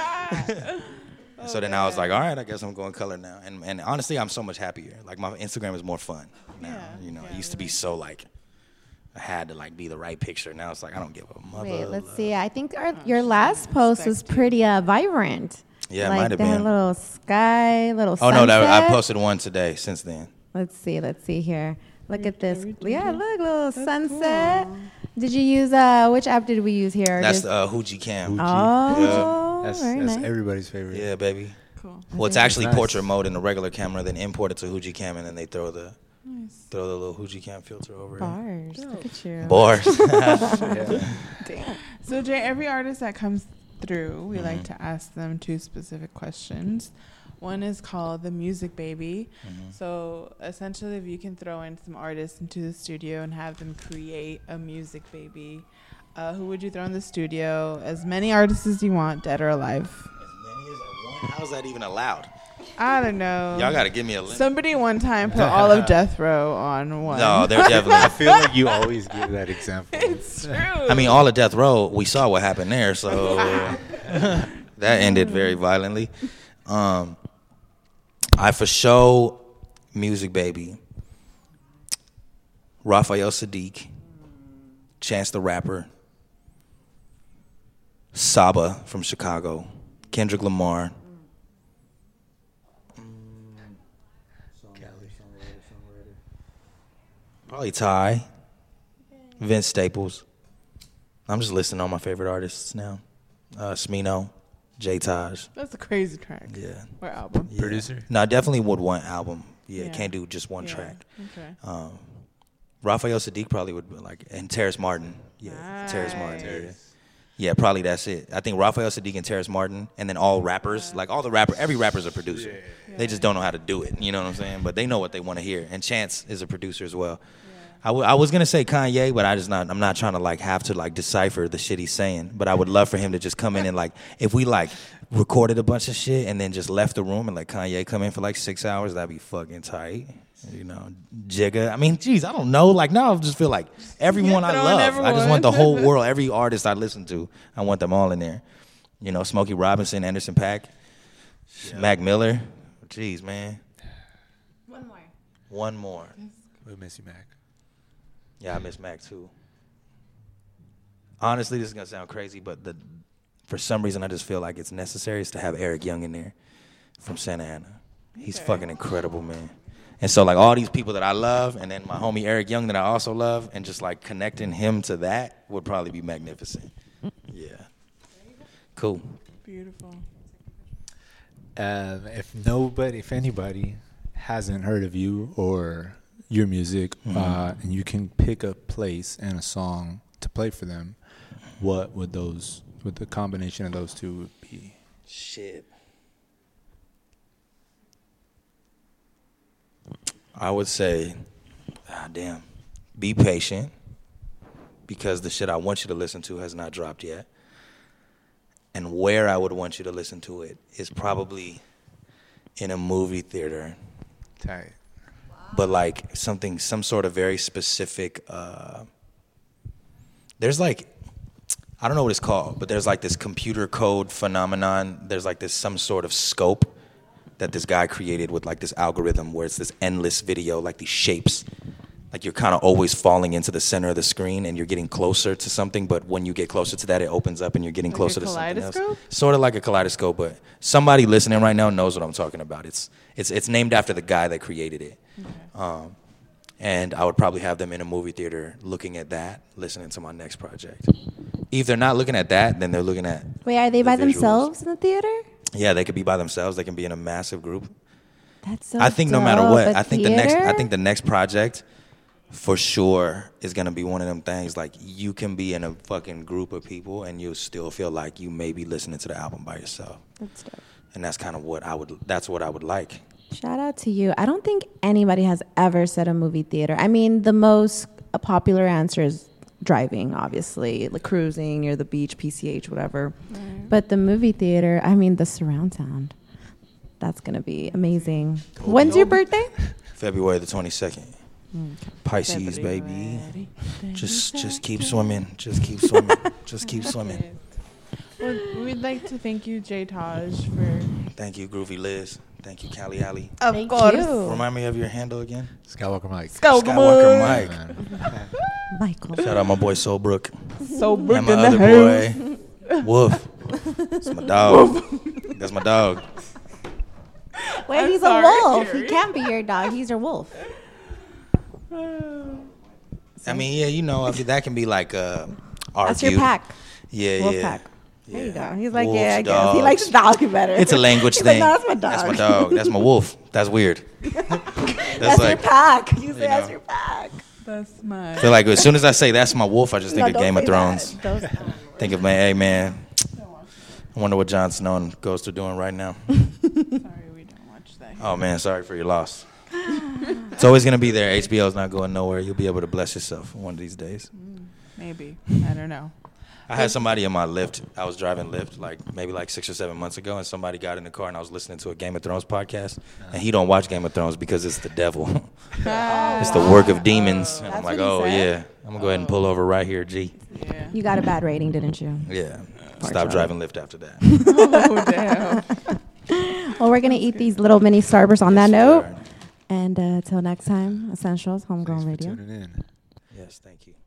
So then I was like, all right, I guess I'm going color now. And and honestly, I'm so much happier. Like my Instagram is more fun now. Yeah, You know, it yeah, used to be so like I had to like be the right picture. Now it's like I don't give a mother. Wait, let's love. see. I think our, your last post was pretty uh, vibrant. Yeah, it like might have they had been. a little sky, little Oh no, that, I sunset. posted one today. Since then, Let's see. Let's see here. Look at this. Every- Yeah, look, little That's sunset. cool. Did you use uh? Which app did we use here? that's Just- the uh, Hoochie Cam. oh, That's, very that's nice. everybody's favorite. Yeah, baby. Cool. Well, it's actually Nice. portrait mode in the regular camera, then import it to Hoochie Cam, and then they throw the Nice. throw the little Hoochie Cam filter over it. Bars. Look at you. Bars. Damn. So Jay, every artist that comes through, we like Mm-hmm. to ask them two specific questions. One is called the music baby. Mm-hmm. So essentially, if you can throw in some artists into the studio and have them create a music baby, uh, who would you throw in the studio? As many artists as you want, dead or alive. As many as I want, How is that even allowed? I don't know. Y'all got to give me a limit. Somebody one time put all of Death Row on one. No, they're definitely. I feel like you always give that example. It's true. I mean, all of Death Row, we saw what happened there, so that ended very violently. Um, I for sure, Music Baby, Raphael Sadiq, Chance the Rapper, Saba from Chicago, Kendrick Lamar. Probably Ty, Vince Staples. I'm just listing all my favorite artists now. Uh, Smino, J Taj. That's a crazy track. Yeah. Or album. Yeah. Producer? No, I definitely would want album. Yeah, Yeah. can't do just one Yeah. track. Okay. Um, Raphael Sadiq probably would be like, and Terrace Martin. Yeah, Terrace Martin. Nice. Yeah, probably that's it. I think Raphael Sadiq and Terrace Martin, and then all rappers, like all the rapper, every rapper's a producer. They just don't know how to do it. You know what I'm saying? But they know what they want to hear. And Chance is a producer as well. I, w- I was gonna say Kanye, but I just not. I'm not trying to like have to like decipher the shit he's saying. But I would love for him to just come in and like, if we like recorded a bunch of shit and then just left the room and like Kanye come in for like six hours, that'd be fucking tight. You know, Jigga. I mean, geez, I don't know. Like now, I just feel like everyone I throwing love. I everyone. just want the whole world, every artist I listen to. I want them all in there. You know, Smokey Robinson, Anderson .Paak, yeah. Mac Miller. Jeez, man. One more. One more. We miss you, Mac. Yeah, I miss Mac too. Honestly, this is gonna sound crazy, but the for some reason I just feel like it's necessary is to have Eric Young in there from Santa Ana. He's Okay. fucking incredible, man. And so like all these people that I love, and then my homie Eric Young that I also love, and just like connecting him to that would probably be magnificent. Yeah. Cool. Beautiful. Um, if nobody, if anybody hasn't heard of you or your music, Mhm. uh, and you can pick a place and a song to play for them, what would those, would the combination of those two would be? Shit. I would say, ah, damn, be patient because the shit I want you to listen to has not dropped yet. And where I would want you to listen to it is probably in a movie theater, Tight. but like something, some sort of very specific, uh, there's like, I don't know what it's called, but there's like this computer code phenomenon. There's like this some sort of scope that this guy created with like this algorithm where it's this endless video, like these shapes. Like you're kind of always falling into the center of the screen and you're getting closer to something, but when you get closer to that, it opens up and you're getting Like closer a to something else. kaleidoscope? Sort of like a kaleidoscope, but somebody listening right now knows what I'm talking about. It's it's it's named after the guy that created it. Okay. Um, and I would probably have them in a movie theater looking at that, listening to my next project. If they're not looking at that, then they're looking at Wait, are they the by visuals. themselves in the theater? Yeah, they could be by themselves. They can be in a massive group. That's so I think no matter dope. what, A I think the next I theater? think the next project for sure is gonna be one of them things like you can be in a fucking group of people and you'll still feel like you may be listening to the album by yourself. That's dope. And that's kind of what I would that's what I would like. Shout out to you. I don't think anybody has ever said a movie theater. I mean, the most uh, popular answer is driving, obviously, like cruising near the beach, P C H, whatever. Right. But the movie theater, I mean, the surround sound, that's going to be amazing. When's your birthday? February the twenty-second. Pisces, baby. Just just keep swimming. Just keep swimming. Just keep swimming. Well, we'd like to thank you, J Taj, for Thank you, Groovy Liz. Thank you, Callie Alley. of Thank course. you. Remind me of your handle again. Skywalker Mike. Skywalker Mike. Man. Michael. Shout out my boy Soulbrook. So And Brooke my in the other house. boy, Wolf. That's my dog. That's my dog. Wait, I'm he's sorry, a wolf. Jerry. He can't be your dog. He's your wolf. I mean, yeah, you know, I mean, that can be like uh, argued. That's your pack. Yeah, Wolf yeah. pack. Yeah. There you go. He's like, Wolves, yeah, I guess. He dogs. likes dog better. It's a language He's thing. Like, no, that's my dog. That's my dog. That's my wolf. That's weird. That's, That's like, your pack. You say you that's know. your pack. That's my. I feel like as soon as I say that's my wolf, I just think No, of don't Game of say Thrones. that. Don't- Think of, man, hey, man, I wonder what Jon Snow and Ghost are doing right now. Sorry, we don't watch that. Oh, man, sorry for your loss. It's always going to be there. H B O's not going nowhere. You'll be able to bless yourself one of these days. Maybe. I don't know. I had somebody in my Lyft. I was driving Lyft like maybe like six or seven months ago, and somebody got in the car, and I was listening to a Game of Thrones podcast, and he don't watch Game of Thrones because it's the devil. It's the work of demons. And I'm That's like, what he oh said? yeah, I'm gonna go ahead and pull over right here, G. Yeah. You got a bad rating, didn't you? Yeah, Poor stop Charlie. driving Lyft after that. Oh damn. Well, we're gonna eat these little mini Starbursts on that Yes, note. sir. And uh, till next time, Essentials, Homegrown Thanks for Radio. tuning in. Yes, thank you.